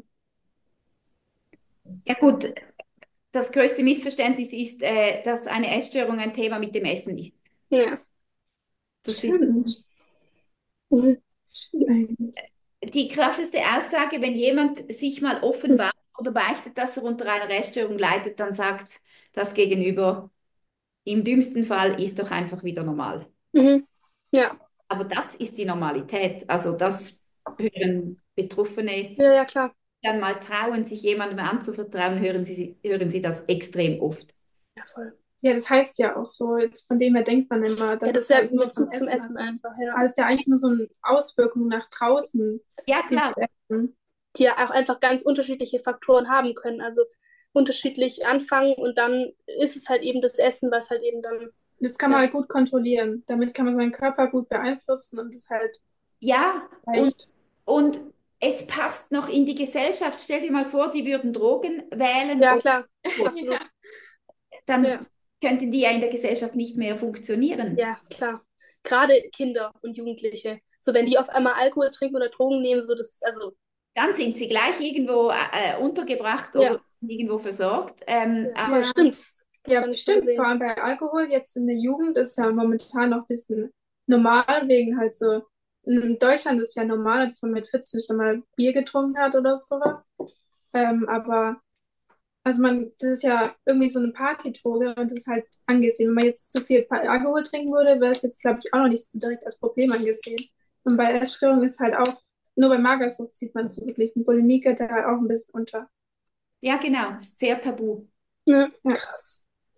Ja gut, das größte Missverständnis ist, dass eine Essstörung ein Thema mit dem Essen ist. Ja. Das ist Stimmt. Mhm. Stimmt eigentlich. die krasseste Aussage, wenn jemand sich mal offenbart oder beichtet, dass er unter einer Essstörung leidet, dann sagt das Gegenüber, im dümmsten Fall ist doch einfach wieder normal. Mhm. Ja. Aber das ist die Normalität. Also das hören Betroffene Ja, ja, klar. dann mal trauen, sich jemandem anzuvertrauen, hören sie das extrem oft. Ja, voll. Ja, das heißt ja auch so, jetzt von dem her denkt man immer, Ja, dass das es ist ja halt nur nur vom zum Essen Essen einfach, ja. Aber es ist ja eigentlich nur so eine Auswirkung nach draußen, Ja, dieses klar. Essen. Die ja auch einfach ganz unterschiedliche Faktoren haben können. Also unterschiedlich anfangen und dann ist es halt eben das Essen, was halt eben dann. Das kann man halt gut kontrollieren. Damit kann man seinen Körper gut beeinflussen und das halt Ja, leicht. und es passt noch in die Gesellschaft. Stell dir mal vor, die würden Drogen wählen Ja, und klar. Absolut. dann Ja. könnten die ja in der Gesellschaft nicht mehr funktionieren. Ja, klar. Gerade Kinder und Jugendliche. So, wenn die auf einmal Alkohol trinken oder Drogen nehmen, so das, also, Dann sind sie gleich irgendwo untergebracht ja. oder irgendwo versorgt. Ja, Aber Ja. stimmt. Ja, Kann ich stimmt. sehen. Vor allem bei Alkohol jetzt in der Jugend ist ja momentan noch ein bisschen normal, wegen halt so, in Deutschland ist ja normal, dass man mit 14 schon mal Bier getrunken hat oder sowas. Aber also das ist ja irgendwie so eine Partydroge und das ist halt angesehen. Wenn man jetzt zu viel Alkohol trinken würde, wäre es jetzt, glaube ich, auch noch nicht so direkt als Problem angesehen. Und bei Essstörung ist halt auch, nur bei Magersucht sieht man es wirklich. Ein Bulimie geht da halt auch ein bisschen unter. ja, genau, es ist sehr tabu. Ja, Ja. krass.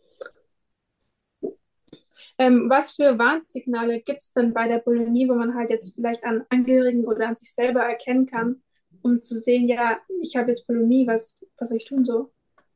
Was für Warnsignale gibt es denn bei der Bulimie, wo man halt jetzt vielleicht an Angehörigen oder an sich selber erkennen kann, um zu sehen, ja, ich habe jetzt Bulimie, was soll ich tun so?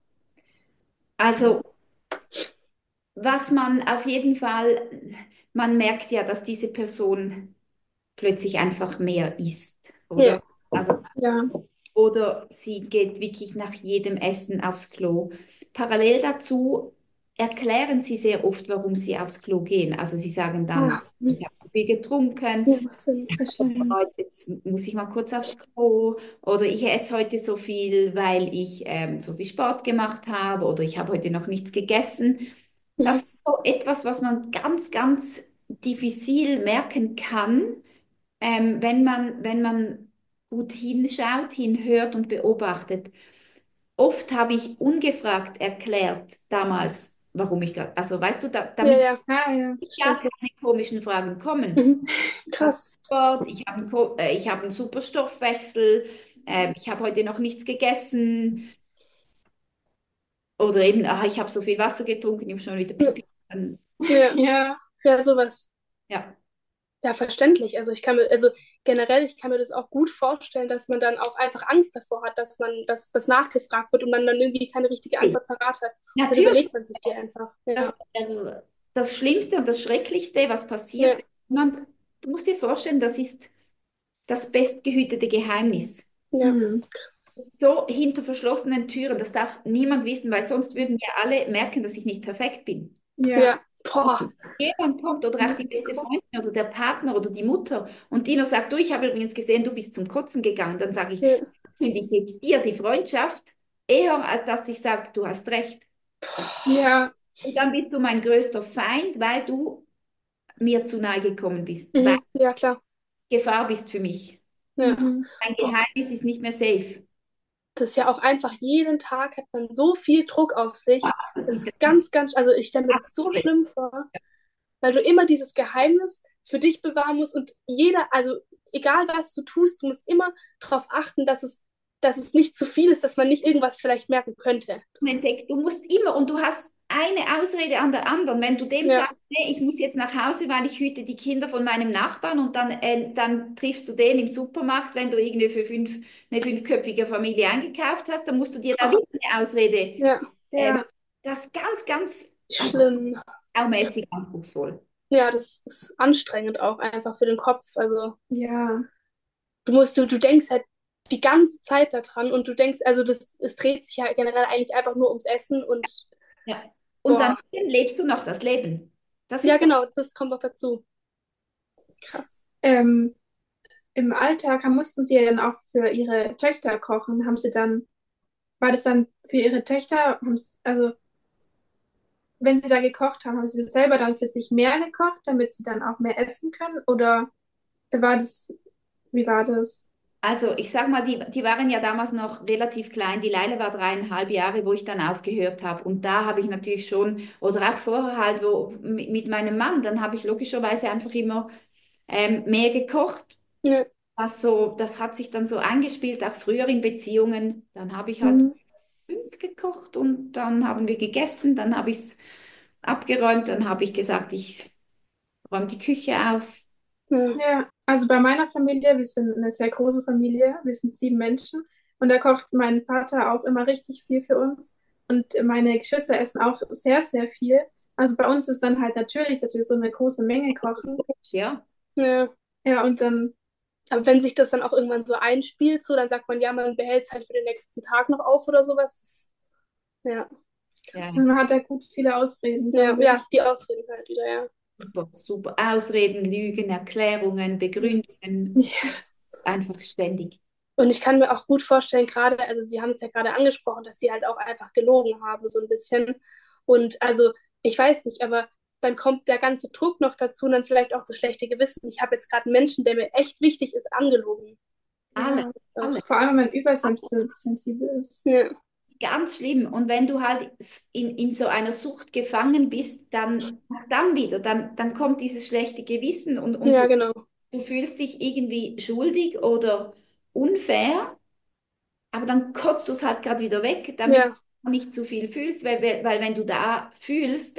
Also, was man auf jeden Fall, man merkt ja, dass diese Person plötzlich einfach mehr isst, oder? Ja. Also, Ja, oder sie geht wirklich nach jedem Essen aufs Klo. Parallel dazu erklären sie sehr oft, warum sie aufs Klo gehen. Also sie sagen dann, Ah, ich habe viel getrunken, ja, macht Sinn. jetzt muss ich mal kurz aufs Klo oder ich esse heute so viel, weil ich so viel Sport gemacht habe oder ich habe heute noch nichts gegessen. Das Mhm. ist so etwas, was man ganz, ganz diffizil merken kann, wenn man gut hinschaut, hinhört und beobachtet. Oft habe ich ungefragt erklärt damals, warum ich gerade, also weißt du, Ja, damit ja. ja, ja keine komischen Fragen kommen. Mhm. Krass. Ich habe ich hab einen super Stoffwechsel, ich habe heute noch nichts gegessen oder eben, ich habe so viel Wasser getrunken, ich habe schon wieder Pipi. Ja, ja, ja, sowas. Ja. Ja, verständlich. Also generell, ich kann mir das auch gut vorstellen, dass man dann auch einfach Angst davor hat, dass das nachgefragt wird und man dann irgendwie keine richtige Antwort parat hat. Dann Natürlich, überlegt man sich die einfach. das, Ja. das Schlimmste und das Schrecklichste, was passiert, Ja. du musst dir vorstellen, das ist das bestgehütete Geheimnis. Ja. Mhm. so hinter verschlossenen Türen, das darf niemand wissen, weil sonst würden ja alle merken, dass ich nicht perfekt bin. Ja. Ja. Boah. Jemand kommt oder auch die beste Freundin oder der Partner oder die Mutter und Dino sagt, du, ich habe übrigens gesehen, du bist zum Kotzen gegangen. Dann sage ich, Ja. finde ich gebe dir die Freundschaft eher, als dass ich sage, du hast recht. Ja. Und dann bist du mein größter Feind, weil du mir zu nahe gekommen bist, weil Mhm. Ja, klar. Gefahr bist für mich. Ja. Mhm. Mein Boah. Geheimnis ist nicht mehr safe. Das ist ja auch einfach, jeden Tag hat man so viel Druck auf sich. Das ist ganz, ganz, also ich stelle mir das so schlimm vor, weil du immer dieses Geheimnis für dich bewahren musst und jeder, also egal was du tust, du musst immer darauf achten, dass es nicht zu viel ist, dass man nicht irgendwas vielleicht merken könnte. Du musst immer und du hast eine Ausrede an der anderen. Wenn du dem Ja, sagst, nee, ich muss jetzt nach Hause, weil ich hüte die Kinder von meinem Nachbarn und dann triffst du den im Supermarkt, wenn du irgendwie für eine fünfköpfige Familie eingekauft hast, dann musst du dir da wieder eine Ausrede. ja, Ähm, Ja. das ist ganz, ganz schlimm. saumäßig anspruchsvoll. Ja, das ist anstrengend auch einfach für den Kopf. Also Ja. du denkst halt die ganze Zeit daran und du denkst, also es dreht sich ja generell eigentlich einfach nur ums Essen und Ja. Und dann boah, lebst du noch das Leben. Das ja ist genau, das kommt noch dazu. Krass. Ähm, Im Alltag mussten sie ja dann auch für ihre Töchter kochen. War das dann für ihre Töchter, also wenn sie da gekocht haben, haben sie das selber dann für sich mehr gekocht, damit sie dann auch mehr essen können? Oder war das, wie war das? Also ich sag mal, die waren ja damals noch relativ klein. Die Leila war 3,5 Jahre, wo ich dann aufgehört habe. Und da habe ich natürlich schon, oder auch vorher halt, mit meinem Mann, dann habe ich logischerweise einfach immer mehr gekocht. Ja, Also das hat sich dann so eingespielt, auch früher in Beziehungen. Dann habe ich halt Mhm. 5 gekocht und dann haben wir gegessen, dann habe ich es abgeräumt, dann habe ich gesagt, ich räume die Küche auf. ja, Ja, also bei meiner Familie, wir sind eine sehr große Familie, wir sind 7 Menschen und da kocht mein Vater auch immer richtig viel für uns und meine Geschwister essen auch sehr, sehr viel. Also bei uns ist dann halt natürlich, dass wir so eine große Menge kochen. Ja, ja. Ja, und dann, Aber wenn sich das dann auch irgendwann so einspielt, so, dann sagt man, ja, man behält es halt für den nächsten Tag noch auf oder sowas. Ja, ja. man hat da gut viele Ausreden, ja, glaube ja, ich. die Ausreden halt wieder, ja. Super, super. Ausreden, Lügen, Erklärungen, Begründungen, Ja, einfach ständig. Und ich kann mir auch gut vorstellen, gerade, also Sie haben es ja gerade angesprochen, dass Sie halt auch einfach gelogen haben, so ein bisschen. Und also, ich weiß nicht, aber dann kommt der ganze Druck noch dazu und dann vielleicht auch das schlechte Gewissen. Ich habe jetzt gerade einen Menschen, der mir echt wichtig ist, angelogen. Alle, ja. alle. Vor allem, wenn man übersensibel ist. Ja, Ganz schlimm. Und wenn du halt in so einer Sucht gefangen bist, dann wieder, dann kommt dieses schlechte Gewissen und ja, genau. du fühlst dich irgendwie schuldig oder unfair, aber dann kotzt du es halt gerade wieder weg, damit Ja, du nicht zu viel fühlst, weil wenn du da fühlst,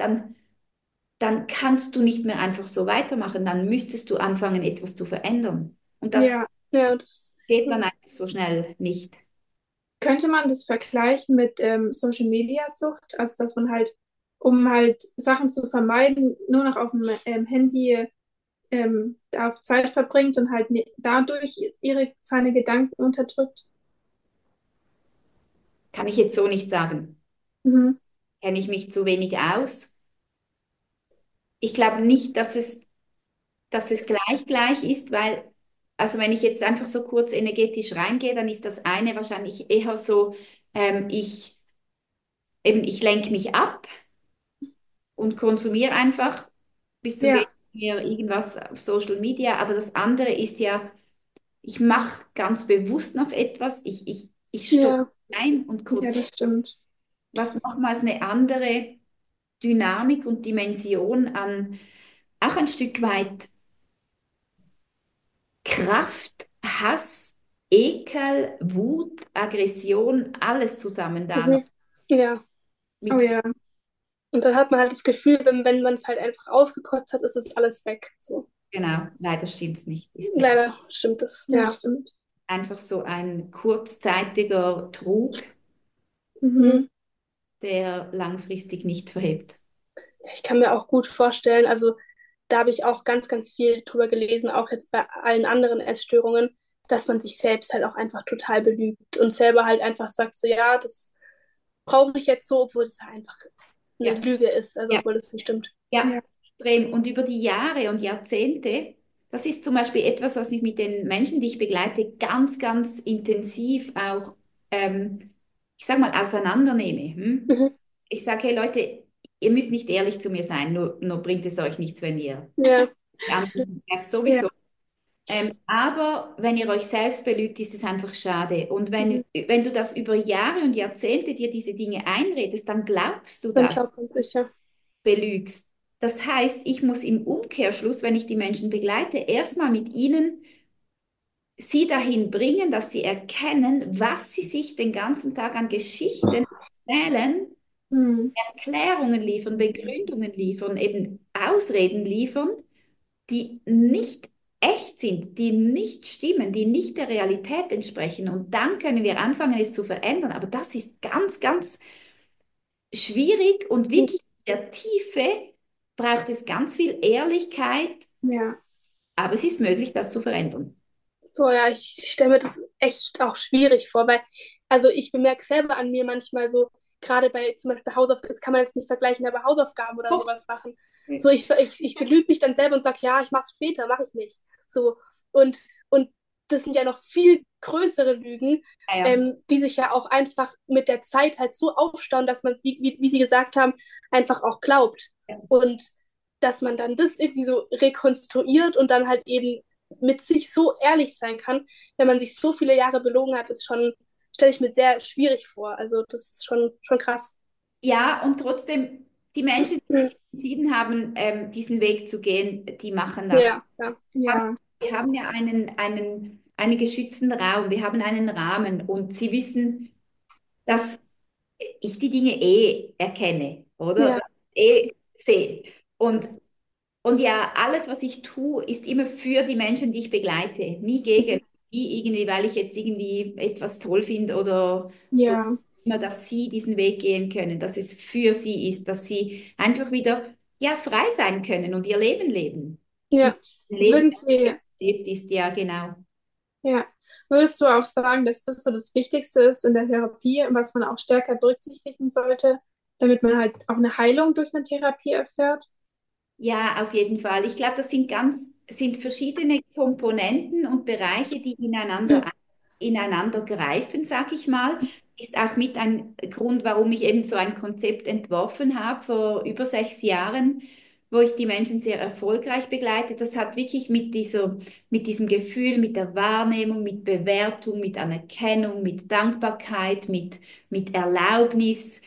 dann kannst du nicht mehr einfach so weitermachen, dann müsstest du anfangen, etwas zu verändern. Und das Ja. ja, das, geht dann einfach so schnell nicht. Könnte man das vergleichen mit Social Media Sucht? Also, dass man halt, um halt Sachen zu vermeiden, nur noch auf dem Handy auch Zeit verbringt und halt dadurch seine Gedanken unterdrückt? Kann ich jetzt so nicht sagen. Mhm. Kenne ich mich zu wenig aus. Ich glaube nicht, dass es gleich ist, weil, also wenn ich jetzt einfach so kurz energetisch reingehe, dann ist das eine wahrscheinlich eher so, ich, ich lenke mich ab und konsumiere einfach bis zum Gehen Ja, mir irgendwas auf Social Media, aber das andere ist ja, ich mache ganz bewusst noch etwas, ich stoppe ja, ein und ja, kurz, das stimmt. was nochmals eine andere Dynamik und Dimension an, auch ein Stück weit Kraft, Hass, Ekel, Wut, Aggression, alles zusammen da noch mhm. Ja. Oh mit. ja, Und dann hat man halt das Gefühl, wenn man es halt einfach ausgekotzt hat, ist es alles weg. So. Genau, leider stimmt es nicht. Ist nicht Leider stimmt das, das ja. stimmt. einfach so ein kurzzeitiger Trug, Mhm. Mhm. der langfristig nicht verhebt. Ich kann mir auch gut vorstellen, also da habe ich auch ganz, ganz viel drüber gelesen, auch jetzt bei allen anderen Essstörungen, dass man sich selbst halt auch einfach total belügt und selber halt einfach sagt, so ja, das brauche ich jetzt so, obwohl das halt einfach eine Ja, Lüge ist, also ja, obwohl das nicht stimmt. ja, Ja. extrem. Und über die Jahre und Jahrzehnte, das ist zum Beispiel etwas, was ich mit den Menschen, die ich begleite, ganz, ganz intensiv auch, ich sag mal, auseinandernehme. Mhm. Ich sage, hey Leute, ihr müsst nicht ehrlich zu mir sein, nur bringt es euch nichts, wenn ihr Ja, die anderen merkt Ja. sowieso. Aber wenn ihr euch selbst belügt, ist es einfach schade. Und mhm. wenn du das über Jahre und Jahrzehnte dir diese Dinge einredest, dann glaubst du Dann das, glaubt man sicher. belügst. Das heißt, ich muss im Umkehrschluss, wenn ich die Menschen begleite, erstmal mit ihnen sie dahin bringen, dass sie erkennen, was sie sich den ganzen Tag an Geschichten erzählen, Mhm. Erklärungen liefern, Begründungen liefern, eben Ausreden liefern, die nicht echt sind, die nicht stimmen, die nicht der Realität entsprechen. Und dann können wir anfangen, es zu verändern. Aber das ist ganz, ganz schwierig und wirklich in der Tiefe braucht es ganz viel Ehrlichkeit, Ja. aber es ist möglich, das zu verändern. So, ja, ich stelle mir das echt auch schwierig vor, weil, also ich bemerke selber an mir manchmal so, gerade bei zum Beispiel Hausaufgaben, das kann man jetzt nicht vergleichen, aber Hausaufgaben oder Doch. sowas machen. So, ich belüge mich dann selber und sage, ja, ich mache es später, mache ich nicht. So, und das sind ja noch viel größere Lügen, Ja, ja. die sich ja auch einfach mit der Zeit halt so aufstauen, dass man, wie Sie gesagt haben, einfach auch glaubt. Und dass man dann das irgendwie so rekonstruiert und dann halt eben mit sich so ehrlich sein kann, wenn man sich so viele Jahre belogen hat, ist schon, stelle ich mir sehr schwierig vor. Also das ist schon krass. Ja, und trotzdem, die Menschen, die Mhm. sich entschieden haben, diesen Weg zu gehen, die machen das. Ja, ja. Ja. Wir haben ja einen geschützten Raum, wir haben einen Rahmen und sie wissen, dass ich die Dinge eh erkenne, oder? Ja, Dass ich eh sehe. Und ja, alles, was ich tue, ist immer für die Menschen, die ich begleite, nie mhm. gegen, nie irgendwie, weil ich jetzt irgendwie etwas toll finde oder so, Ja. immer, dass sie diesen Weg gehen können, dass es für sie ist, dass sie einfach wieder, ja, frei sein können und ihr Leben leben. Und Ja. ein Leben, Würden das Sie, lebt, ist ja genau. Ja. Würdest du auch sagen, dass das so das Wichtigste ist in der Therapie, was man auch stärker berücksichtigen sollte, damit man halt auch eine Heilung durch eine Therapie erfährt? Ja, auf jeden Fall. Ich glaube, sind verschiedene Komponenten und Bereiche, die ineinander greifen, sag ich mal. Ist auch mit ein Grund, warum ich eben so ein Konzept entworfen habe vor über 6 Jahren, wo ich die Menschen sehr erfolgreich begleite. Das hat wirklich mit diesem Gefühl, mit der Wahrnehmung, mit Bewertung, mit Anerkennung, mit Dankbarkeit, mit Erlaubnis,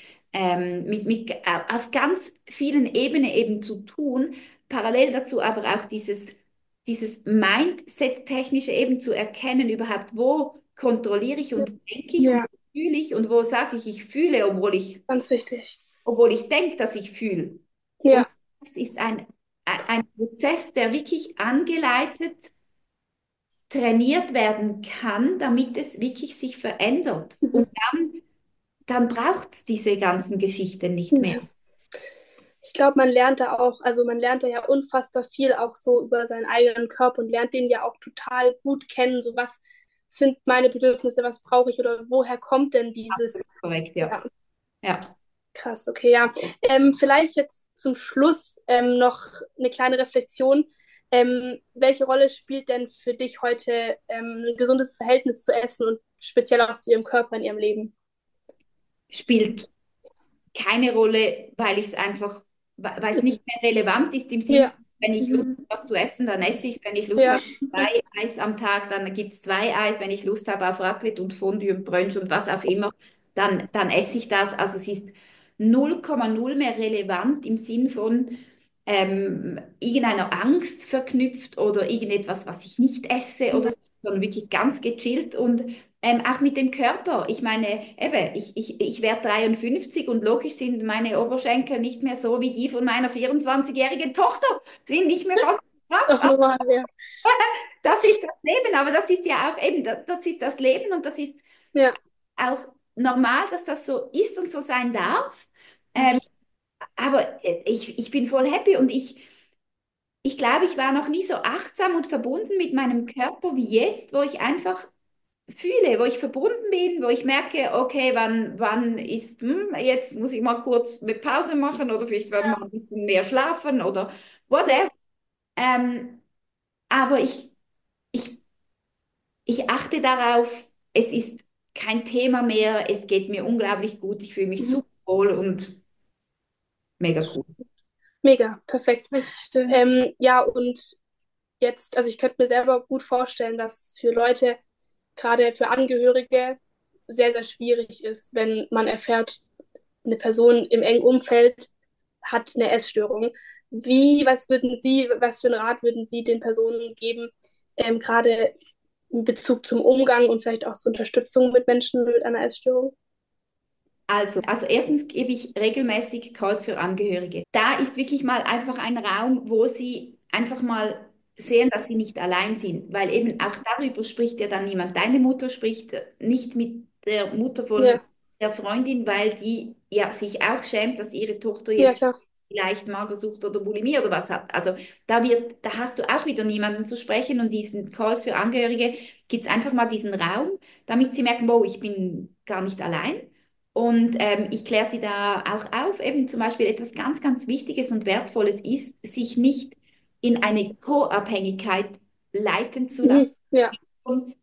auf ganz vielen Ebenen eben zu tun. Parallel dazu aber auch dieses Mindset-technische eben zu erkennen, überhaupt, wo kontrolliere ich und denke ich und Ja. fühle ich und wo sage ich, ich fühle, ganz wichtig. obwohl ich denke, dass ich fühle. Und Ja, das ist ein Prozess, der wirklich angeleitet, trainiert werden kann, damit es wirklich sich verändert. mhm. Und dann braucht es diese ganzen Geschichten nicht mehr. Ja. Ich glaube, man lernt da auch, also man lernt da ja unfassbar viel auch so über seinen eigenen Körper und lernt den ja auch total gut kennen. So was sind meine Bedürfnisse, was brauche ich oder woher kommt denn dieses, Korrekt, ja. ja, Ja. krass, okay, ja. Vielleicht jetzt zum Schluss noch eine kleine Reflexion. Welche Rolle spielt denn für dich heute ein gesundes Verhältnis zu Essen und speziell auch zu ihrem Körper in ihrem Leben? Spielt keine Rolle, weil es nicht mehr relevant ist im Sinn, Ja, von, wenn ich Lust Mhm. habe, was zu essen, dann esse ich es. Wenn ich Lust ja, habe, 2 Eis am Tag, dann gibt es 2 Eis. Wenn ich Lust habe auf Raclette und Fondue und Brunch und was auch immer, dann esse ich das. Also es ist 0,0 mehr relevant im Sinn von irgendeiner Angst verknüpft oder irgendetwas, was ich nicht esse oder Ja. so, sondern wirklich ganz gechillt und auch mit dem Körper. Ich meine, eben, ich werde 53 und logisch sind meine Oberschenkel nicht mehr so wie die von meiner 24-jährigen Tochter, sind nicht mehr ganz auch straff. normal, ja. Das ist das Leben, aber das ist ja auch eben, das ist das Leben und das ist Ja, auch normal, dass das so ist und so sein darf. Ähm, aber ich bin voll happy und ich glaube, ich war noch nie so achtsam und verbunden mit meinem Körper wie jetzt, wo ich einfach fühle, wo ich verbunden bin, wo ich merke, okay, wann ist, jetzt muss ich mal kurz eine Pause machen oder vielleicht mal ein bisschen mehr schlafen oder whatever. Ähm, aber ich, ich achte darauf, es ist kein Thema mehr, es geht mir unglaublich gut, ich fühle mich Mhm. super wohl und mega cool. Mega, perfekt. Richtig schön. Ja, und jetzt, also ich könnte mir selber gut vorstellen, dass für Leute, gerade für Angehörige, sehr, sehr schwierig ist, wenn man erfährt, eine Person im engen Umfeld hat eine Essstörung. Was für einen Rat würden Sie den Personen geben, gerade in Bezug zum Umgang und vielleicht auch zur Unterstützung mit Menschen mit einer Essstörung? Also erstens gebe ich regelmäßig Calls für Angehörige. Da ist wirklich mal einfach ein Raum, wo sie einfach mal sehen, dass sie nicht allein sind, weil eben auch darüber spricht ja dann niemand. Deine Mutter spricht nicht mit der Mutter von Ja, der Freundin, weil die ja sich auch schämt, dass ihre Tochter ja, jetzt klar. vielleicht Magersucht oder Bulimie oder was hat. Also da hast du auch wieder niemanden zu sprechen und diesen Calls für Angehörige gibt es einfach mal diesen Raum, damit sie merken, wow, ich bin gar nicht allein. Und ich kläre sie da auch auf, eben zum Beispiel etwas ganz, ganz Wichtiges und Wertvolles ist, sich nicht in eine Co-Abhängigkeit leiten zu lassen. Mhm. Ja, Und,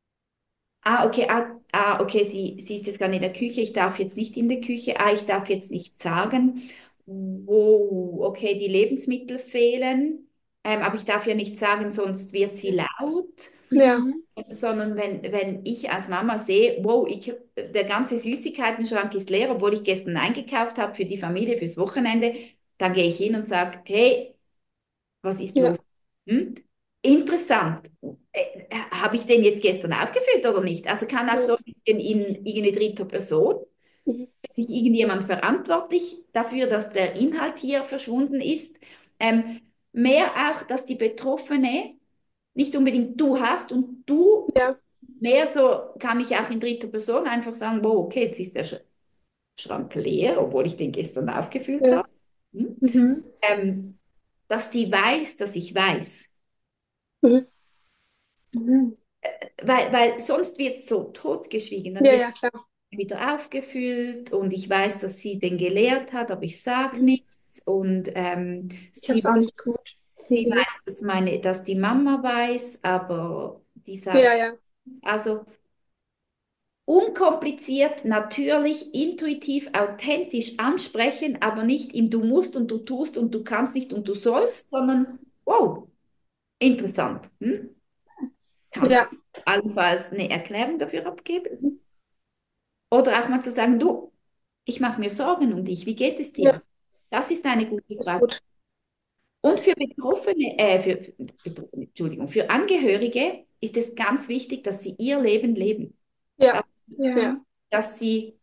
okay, sie ist jetzt gerade in der Küche, ich darf jetzt nicht in der Küche, ich darf jetzt nicht sagen, wow, okay, die Lebensmittel fehlen, aber ich darf ja nicht sagen, sonst wird sie laut. ja, Mhm. Sondern wenn ich als Mama sehe, wow, der ganze Süßigkeitenschrank ist leer, obwohl ich gestern eingekauft habe für die Familie, fürs Wochenende, dann gehe ich hin und sage, hey, was ist ja, los? Hm? Interessant. Habe ich den jetzt gestern aufgefüllt oder nicht? Also kann auch ja. so ein bisschen in irgendeine dritte Person, Mhm. ist sich irgendjemand verantwortlich dafür, dass der Inhalt hier verschwunden ist. Ähm, Mehr auch, dass die Betroffene nicht unbedingt du hast und du Ja, mehr so kann ich auch in dritter Person einfach sagen, wow, okay, jetzt ist der Schrank leer, obwohl ich den gestern aufgefüllt ja. habe. Hm? Mhm. Dass die weiß, dass ich weiß. Mhm. Mhm. Weil sonst wird es so totgeschwiegen. Dann Ja, wird ja, klar. wieder aufgefüllt und ich weiß, dass sie den geleert hat, aber ich sage Mhm. nichts. Und Ich habe es auch nicht gut. sie Mhm. weiß, dass die Mama weiß, aber die Ja, sagt, ja. also unkompliziert, natürlich, intuitiv, authentisch ansprechen, aber nicht im Du musst und du tust und du kannst nicht und du sollst, sondern wow, interessant. Hm? Kannst Ja. du allenfalls eine Erklärung dafür abgeben? Oder auch mal zu sagen, du, ich mache mir Sorgen um dich, wie geht es dir? Ja, Das ist eine gute ist Frage. gut. Und für Betroffene, Entschuldigung, für Angehörige ist es ganz wichtig, dass sie ihr Leben leben. Ja, Dass, Ja. ja, dass sie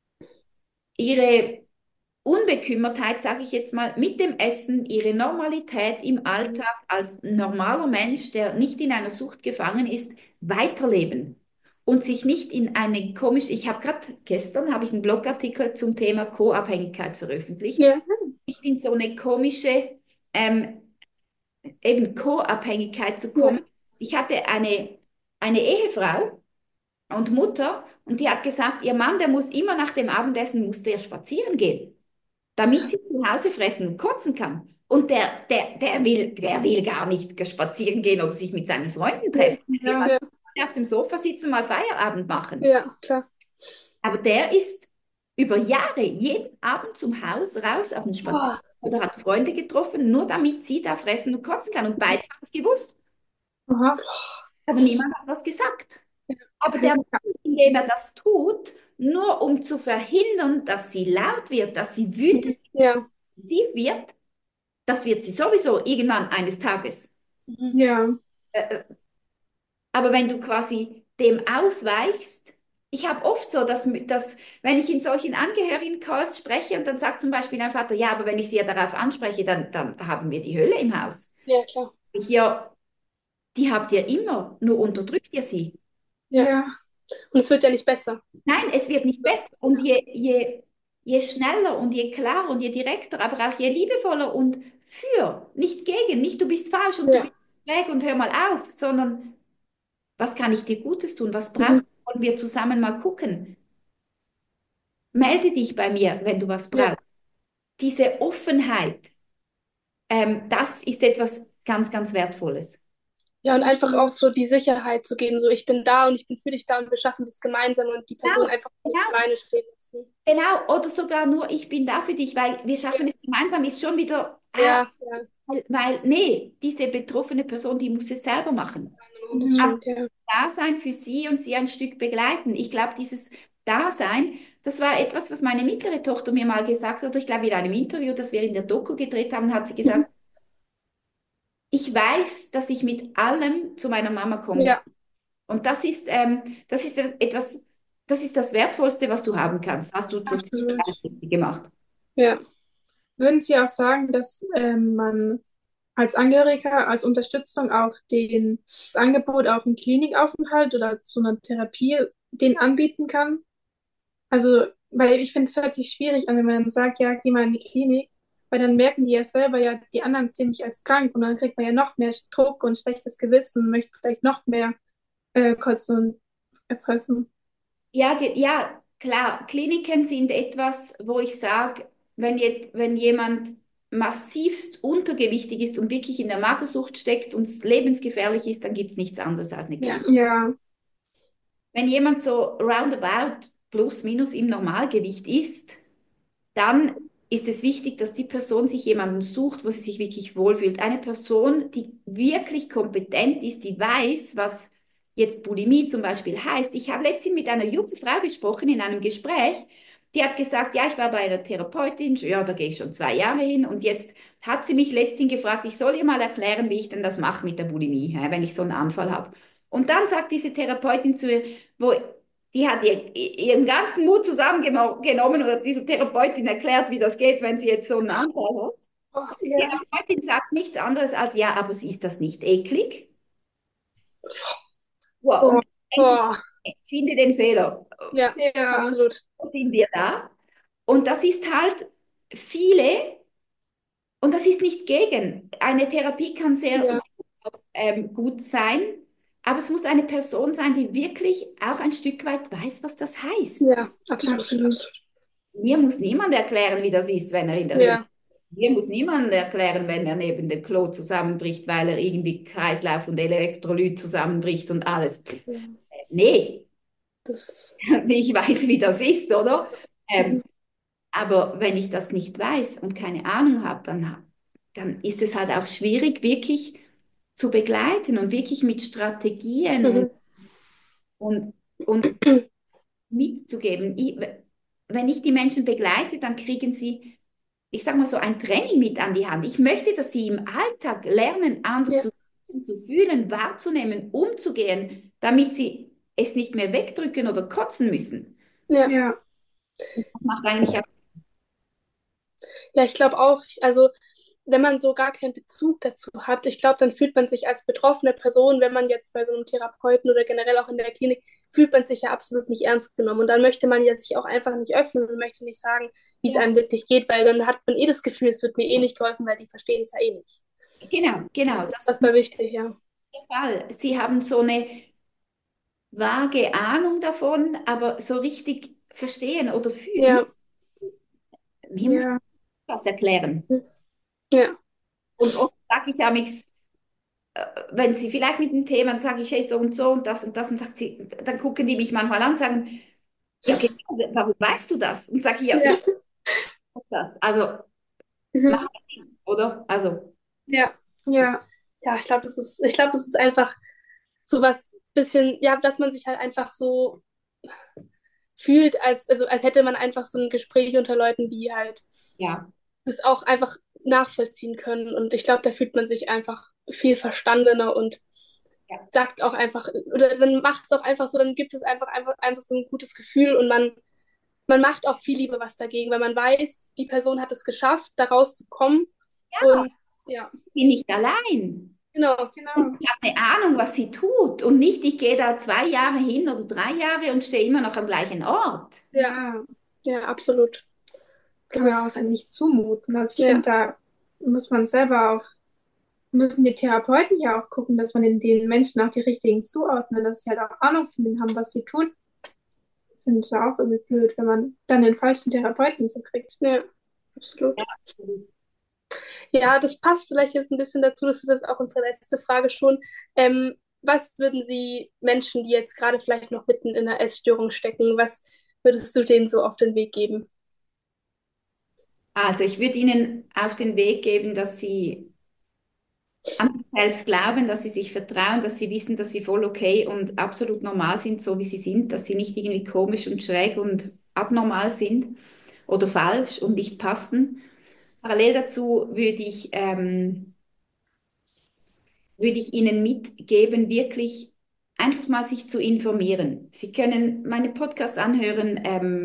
ihre Unbekümmertheit, sage ich jetzt mal, mit dem Essen, ihre Normalität im mhm. Alltag als normaler Mensch, der nicht in einer Sucht gefangen ist, weiterleben und sich nicht in eine komische, ich habe gerade gestern habe ich einen Blogartikel zum Thema Co-Abhängigkeit veröffentlicht, Ja, nicht in so eine komische ähm, eben Co-Abhängigkeit zu kommen. ja, Ich hatte eine Ehefrau und Mutter und die hat gesagt, ihr Mann, der muss immer nach dem Abendessen, musste er spazieren gehen, damit sie zu Hause fressen und kotzen kann. Und der will gar nicht spazieren gehen oder sich mit seinen Freunden treffen. nee, Der will Ja. halt ja, auf dem Sofa sitzen, mal Feierabend machen. ja, klar. Aber der ist über Jahre jeden Abend zum Haus raus auf den Oh, Spaziergang oder hat Freunde getroffen, nur damit sie da fressen und kotzen kann. Und beide haben es gewusst. Aha. Aber niemand hat was gesagt. Aber der Also, Mann, indem er das tut, nur um zu verhindern, dass sie laut wird, dass sie wütend mhm. Ja, wird, das wird sie sowieso irgendwann eines Tages. mhm. ja. Äh, Aber wenn du quasi dem ausweichst, ich habe oft so, dass wenn ich in solchen Angehörigen-Calls spreche und dann sagt zum Beispiel ein Vater, ja, aber wenn ich sie ja darauf anspreche, dann haben wir die Hölle im Haus. Ja, klar. Ja, die habt ihr immer, nur unterdrückt ihr sie. Ja. Ja. Und es wird ja nicht besser. Nein, es wird nicht besser. Und je schneller und je klarer und je direkter, aber auch je liebevoller und für, nicht gegen, nicht du bist falsch und du Ja. bist schräg und hör mal auf, sondern was kann ich dir Gutes tun? Was brauchst Mhm. du? Wollen wir zusammen mal gucken? Melde dich bei mir, wenn du was Ja. brauchst. Diese Offenheit, das ist etwas ganz, ganz Wertvolles. Ja, und einfach auch so die Sicherheit zu geben, so ich bin da und ich bin für dich da und wir schaffen das gemeinsam und die Person Genau, einfach nicht genau, alleine stehen lassen. genau. Oder sogar nur, ich bin da für dich, weil wir Ja, schaffen es gemeinsam, ist schon wieder, ja, ja, nee, diese betroffene Person, die muss es selber machen. das Mhm. stimmt, ja. Da sein für sie und sie ein Stück begleiten. Ich glaube, dieses Dasein, das war etwas, was meine mittlere Tochter mir mal gesagt hat, oder ich glaube in einem Interview, das wir in der Doku gedreht haben, hat sie Mhm. gesagt, ich weiß, dass ich mit allem zu meiner Mama kommen kann. Ja, Und das ist etwas, das ist das Wertvollste, was du haben kannst. Hast du so ziemlich absolut. alles richtig gemacht. Ja, Würden Sie auch sagen, dass man als Angehöriger, als Unterstützung auch das Angebot auf einen Klinikaufenthalt oder zu einer Therapie den anbieten kann? Also, weil ich finde, es hört sich schwierig an, wenn man dann sagt, ja, geh mal in die Klinik, weil dann merken die ja selber, ja, die anderen sehen mich als krank und dann kriegt man ja noch mehr Druck und schlechtes Gewissen und möchte vielleicht noch mehr kotzen und erpressen. Ja, ja, klar, Kliniken sind etwas, wo ich sage, wenn jemand massivst untergewichtig ist und wirklich in der Magersucht steckt und es lebensgefährlich ist, dann gibt es nichts anderes als eine ja, Klinik. Ja, Wenn jemand so roundabout plus minus im Normalgewicht ist, dann ist es wichtig, dass die Person sich jemanden sucht, wo sie sich wirklich wohlfühlt. Eine Person, die wirklich kompetent ist, die weiß, was jetzt Bulimie zum Beispiel heißt. Ich habe letztens mit einer jungen Frau gesprochen in einem Gespräch, die hat gesagt, ja, ich war bei einer Therapeutin, ja, da gehe ich schon 2 Jahre hin und jetzt hat sie mich letztens gefragt, ich soll ihr mal erklären, wie ich denn das mache mit der Bulimie, wenn ich so einen Anfall habe. Und dann sagt diese Therapeutin zu ihr, wo die hat ihren ganzen Mut zusammengenommen und hat dieser Therapeutin erklärt, wie das geht, wenn sie jetzt so einen Anfall hat. oh, Die ja, Therapeutin sagt nichts anderes als, ja, aber ist das nicht eklig? Wow, oh, und denke oh, ich, finde den Fehler. ja, ja, absolut. Wo sind wir da? Und das ist halt viele, und das ist nicht gegen. Eine Therapie kann sehr Ja, gut sein, aber es muss eine Person sein, die wirklich auch ein Stück weit weiß, was das heißt. ja, absolut. absolut. Mir muss niemand erklären, wie das ist, wenn er in der Höhle. Ja, Mir muss niemand erklären, wenn er neben dem Klo zusammenbricht, weil er irgendwie Kreislauf und Elektrolyt zusammenbricht und alles. ja, Nee, das, ich weiß, wie das ist, oder? mhm. Aber wenn ich das nicht weiß und keine Ahnung habe, dann ist es halt auch schwierig, wirklich zu begleiten und wirklich mit Strategien Mhm. und, und mitzugeben. Wenn ich die Menschen begleite, dann kriegen sie, ich sage mal so, ein Training mit an die Hand. Ich möchte, dass sie im Alltag lernen, anders Ja, zu fühlen, wahrzunehmen, umzugehen, damit sie es nicht mehr wegdrücken oder kotzen müssen. ja. Ja, Das macht eigentlich auch, Ja, ich glaube auch, also wenn man so gar keinen Bezug dazu hat, ich glaube, dann fühlt man sich als betroffene Person, wenn man jetzt bei so einem Therapeuten oder generell auch in der Klinik, fühlt man sich ja absolut nicht ernst genommen. Und dann möchte man ja sich auch einfach nicht öffnen und möchte nicht sagen, wie es ja, einem wirklich geht, weil dann hat man eh das Gefühl, es wird mir eh nicht geholfen, weil die verstehen es ja eh nicht. genau, genau, das Das ist war wichtig, ja. der Fall. Sie haben so eine vage Ahnung davon, aber so richtig verstehen oder fühlen. Ja, Mir muss ja, das erklären. ja, Und oft sage ich ja nichts, wenn sie vielleicht mit dem Thema, dann sage ich, hey, so und das und das, und sagt sie, dann gucken die mich manchmal an und sagen, ja, okay, warum weißt du das? Und sage ich, ja, ja, ich weiß das. Also, mhm. mach das, oder? Also, Ja. ja, Ja, ich glaube, das ist einfach so was bisschen, ja, dass man sich halt einfach so fühlt, als hätte man einfach so ein Gespräch unter Leuten, die halt ja, das auch einfach nachvollziehen können. Und ich glaube, da fühlt man sich einfach viel verstandener und ja, sagt auch einfach, oder dann macht es auch einfach so, dann gibt es einfach so ein gutes Gefühl und man macht auch viel lieber was dagegen, weil man weiß, die Person hat es geschafft, da rauszukommen. Und ja, ich bin nicht allein. genau, Und genau. sie hat eine Ahnung, was sie tut. Und nicht, ich gehe da 2 Jahre hin oder 3 Jahre und stehe immer noch am gleichen Ort. ja, Ja, ja, absolut. Das kann man auch ist, dann nicht zumuten. Also ich ja, finde, da muss man selber auch, müssen die Therapeuten ja auch gucken, dass man den Menschen auch die richtigen zuordnet, dass sie halt auch Ahnung von denen haben, was sie tun. Ich finde es ja auch irgendwie blöd, wenn man dann den falschen Therapeuten so kriegt. Ja, absolut. Ja, absolut. Ja, das passt vielleicht jetzt ein bisschen dazu, das ist jetzt auch unsere letzte Frage schon. Was würden Sie Menschen, die jetzt gerade vielleicht noch mitten in einer Essstörung stecken, was würdest du denen so auf den Weg geben? Also ich würde Ihnen auf den Weg geben, dass Sie an sich selbst glauben, dass Sie sich vertrauen, dass Sie wissen, dass Sie voll okay und absolut normal sind, so wie Sie sind, dass Sie nicht irgendwie komisch und schräg und abnormal sind oder falsch und nicht passen. Parallel dazu würde ich Ihnen mitgeben, wirklich einfach mal sich zu informieren. Sie können meine Podcasts anhören.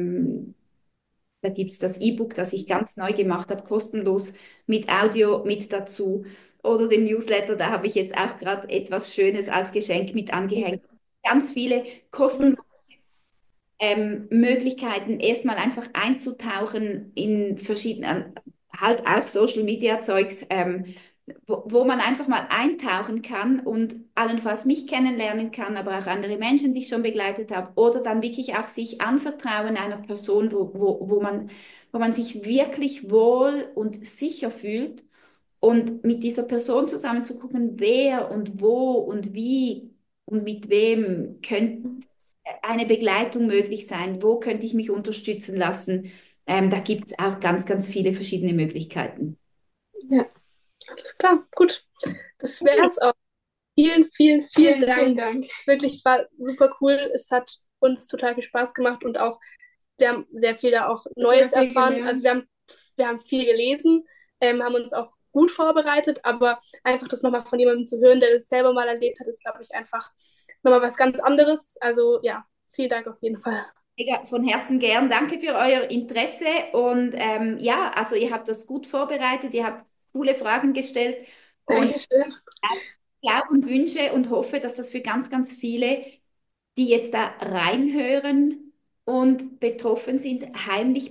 Da gibt es das E-Book, das ich ganz neu gemacht habe, kostenlos mit Audio mit dazu. Oder den Newsletter, da habe ich jetzt auch gerade etwas Schönes als Geschenk mit angehängt. Ganz viele kostenlose Möglichkeiten, erstmal einfach einzutauchen in verschiedene, halt auch Social Media Zeugs, wo man einfach mal eintauchen kann und allenfalls mich kennenlernen kann, aber auch andere Menschen, die ich schon begleitet habe, oder dann wirklich auch sich anvertrauen einer Person, wo man sich wirklich wohl und sicher fühlt und mit dieser Person zusammen zu gucken, wer und wo und wie und mit wem könnte eine Begleitung möglich sein, wo könnte ich mich unterstützen lassen. Da gibt es auch ganz, ganz viele verschiedene Möglichkeiten. Ja, alles klar, gut. Das wäre es auch. Vielen, vielen, vielen Dank. Vielen Dank. Wirklich, es war super cool. Es hat uns total viel Spaß gemacht und auch, wir haben sehr viel da auch Neues Sehr viel erfahren. gelernt. Also wir haben viel gelesen, haben uns auch gut vorbereitet, aber einfach das nochmal von jemandem zu hören, der das selber mal erlebt hat, ist, glaube ich, einfach nochmal was ganz anderes. Also ja, vielen Dank auf jeden Fall. Mega, von Herzen gern. Danke für euer Interesse und ja, also ihr habt das gut vorbereitet, ihr habt coole Fragen gestellt und Dankeschön. ich glaube und wünsche und hoffe, dass das für ganz, ganz viele, die jetzt da reinhören und betroffen sind, heimlich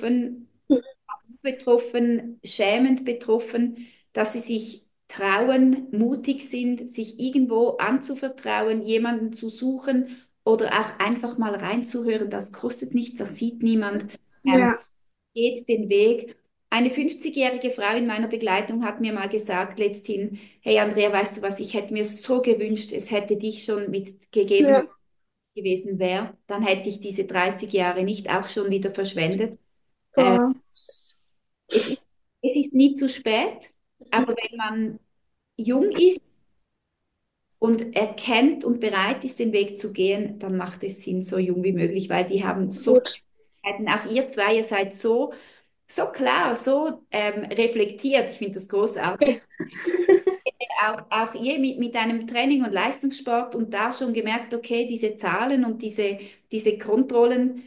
betroffen, schämend betroffen, dass sie sich trauen, mutig sind, sich irgendwo anzuvertrauen, jemanden zu suchen oder auch einfach mal reinzuhören. Das kostet nichts, das sieht niemand. Ja. Geht den Weg. Eine 50-jährige Frau in meiner Begleitung hat mir mal gesagt letzthin, hey Andrea, weißt du was, ich hätte mir so gewünscht, es hätte dich schon mitgegeben Ja. gewesen wäre, dann hätte ich diese 30 Jahre nicht auch schon wieder verschwendet. Boah. Es ist, es ist nie zu spät, aber wenn man jung ist und erkennt und bereit ist, den Weg zu gehen, dann macht es Sinn, so jung wie möglich, weil die haben so Gut. viele Möglichkeiten. Auch ihr zwei, ihr seid so klar, so reflektiert. Ich finde das großartig. Auch ihr mit einem Training und Leistungssport und da schon gemerkt, okay, diese Zahlen und diese Kontrollen.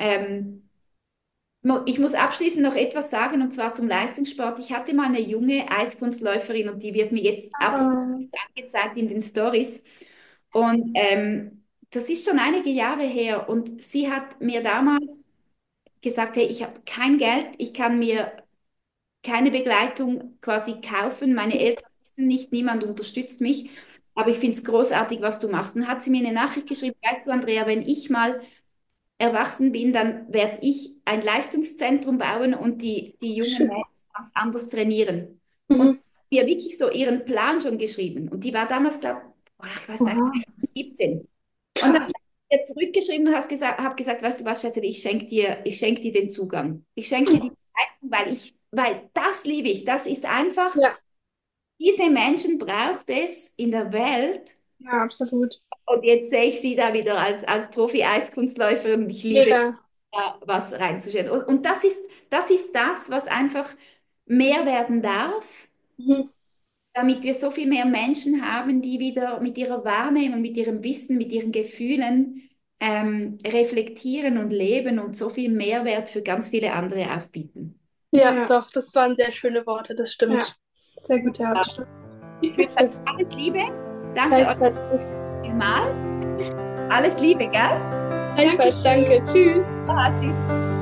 Ich muss abschließend noch etwas sagen, und zwar zum Leistungssport. Ich hatte mal eine junge Eiskunstläuferin und die wird mir jetzt ab und zu angezeigt in den Stories. Und das ist schon einige Jahre her. Und sie hat mir damals gesagt, hey, ich habe kein Geld, ich kann mir keine Begleitung quasi kaufen. Meine Eltern wissen nicht, niemand unterstützt mich. Aber ich finde es großartig, was du machst. Dann hat sie mir eine Nachricht geschrieben, weißt du, Andrea, wenn ich mal erwachsen bin, dann werde ich ein Leistungszentrum bauen und die jungen Schön. Mädchen ganz anders trainieren. Und Mhm. die hat wirklich so ihren Plan schon geschrieben. Und die war damals, glaube ich, weiß Oha. nicht, 17. Und dann habe ich zurückgeschrieben und habe gesagt, weißt du was, Schätzchen, ich schenke dir den Zugang. Ich schenke dir die Zeit, weil das liebe ich. Das ist einfach, Ja, diese Menschen braucht es in der Welt. Ja, absolut. Und jetzt sehe ich sie da wieder als Profi-Eiskunstläuferin und ich liebe mega. da was reinzustellen. Und das ist das, was einfach mehr werden darf, Mhm. damit wir so viel mehr Menschen haben, die wieder mit ihrer Wahrnehmung, mit ihrem Wissen, mit ihren Gefühlen reflektieren und leben und so viel Mehrwert für ganz viele andere auch bieten. Ja, Ja. doch, das waren sehr schöne Worte, das Ja, stimmt. sehr gute Abschluss. Ich wünsche euch alles Liebe. Danke euch vielmals. Alles Liebe, gell? Gleichfalls, danke. Tschüss. Ja, tschüss.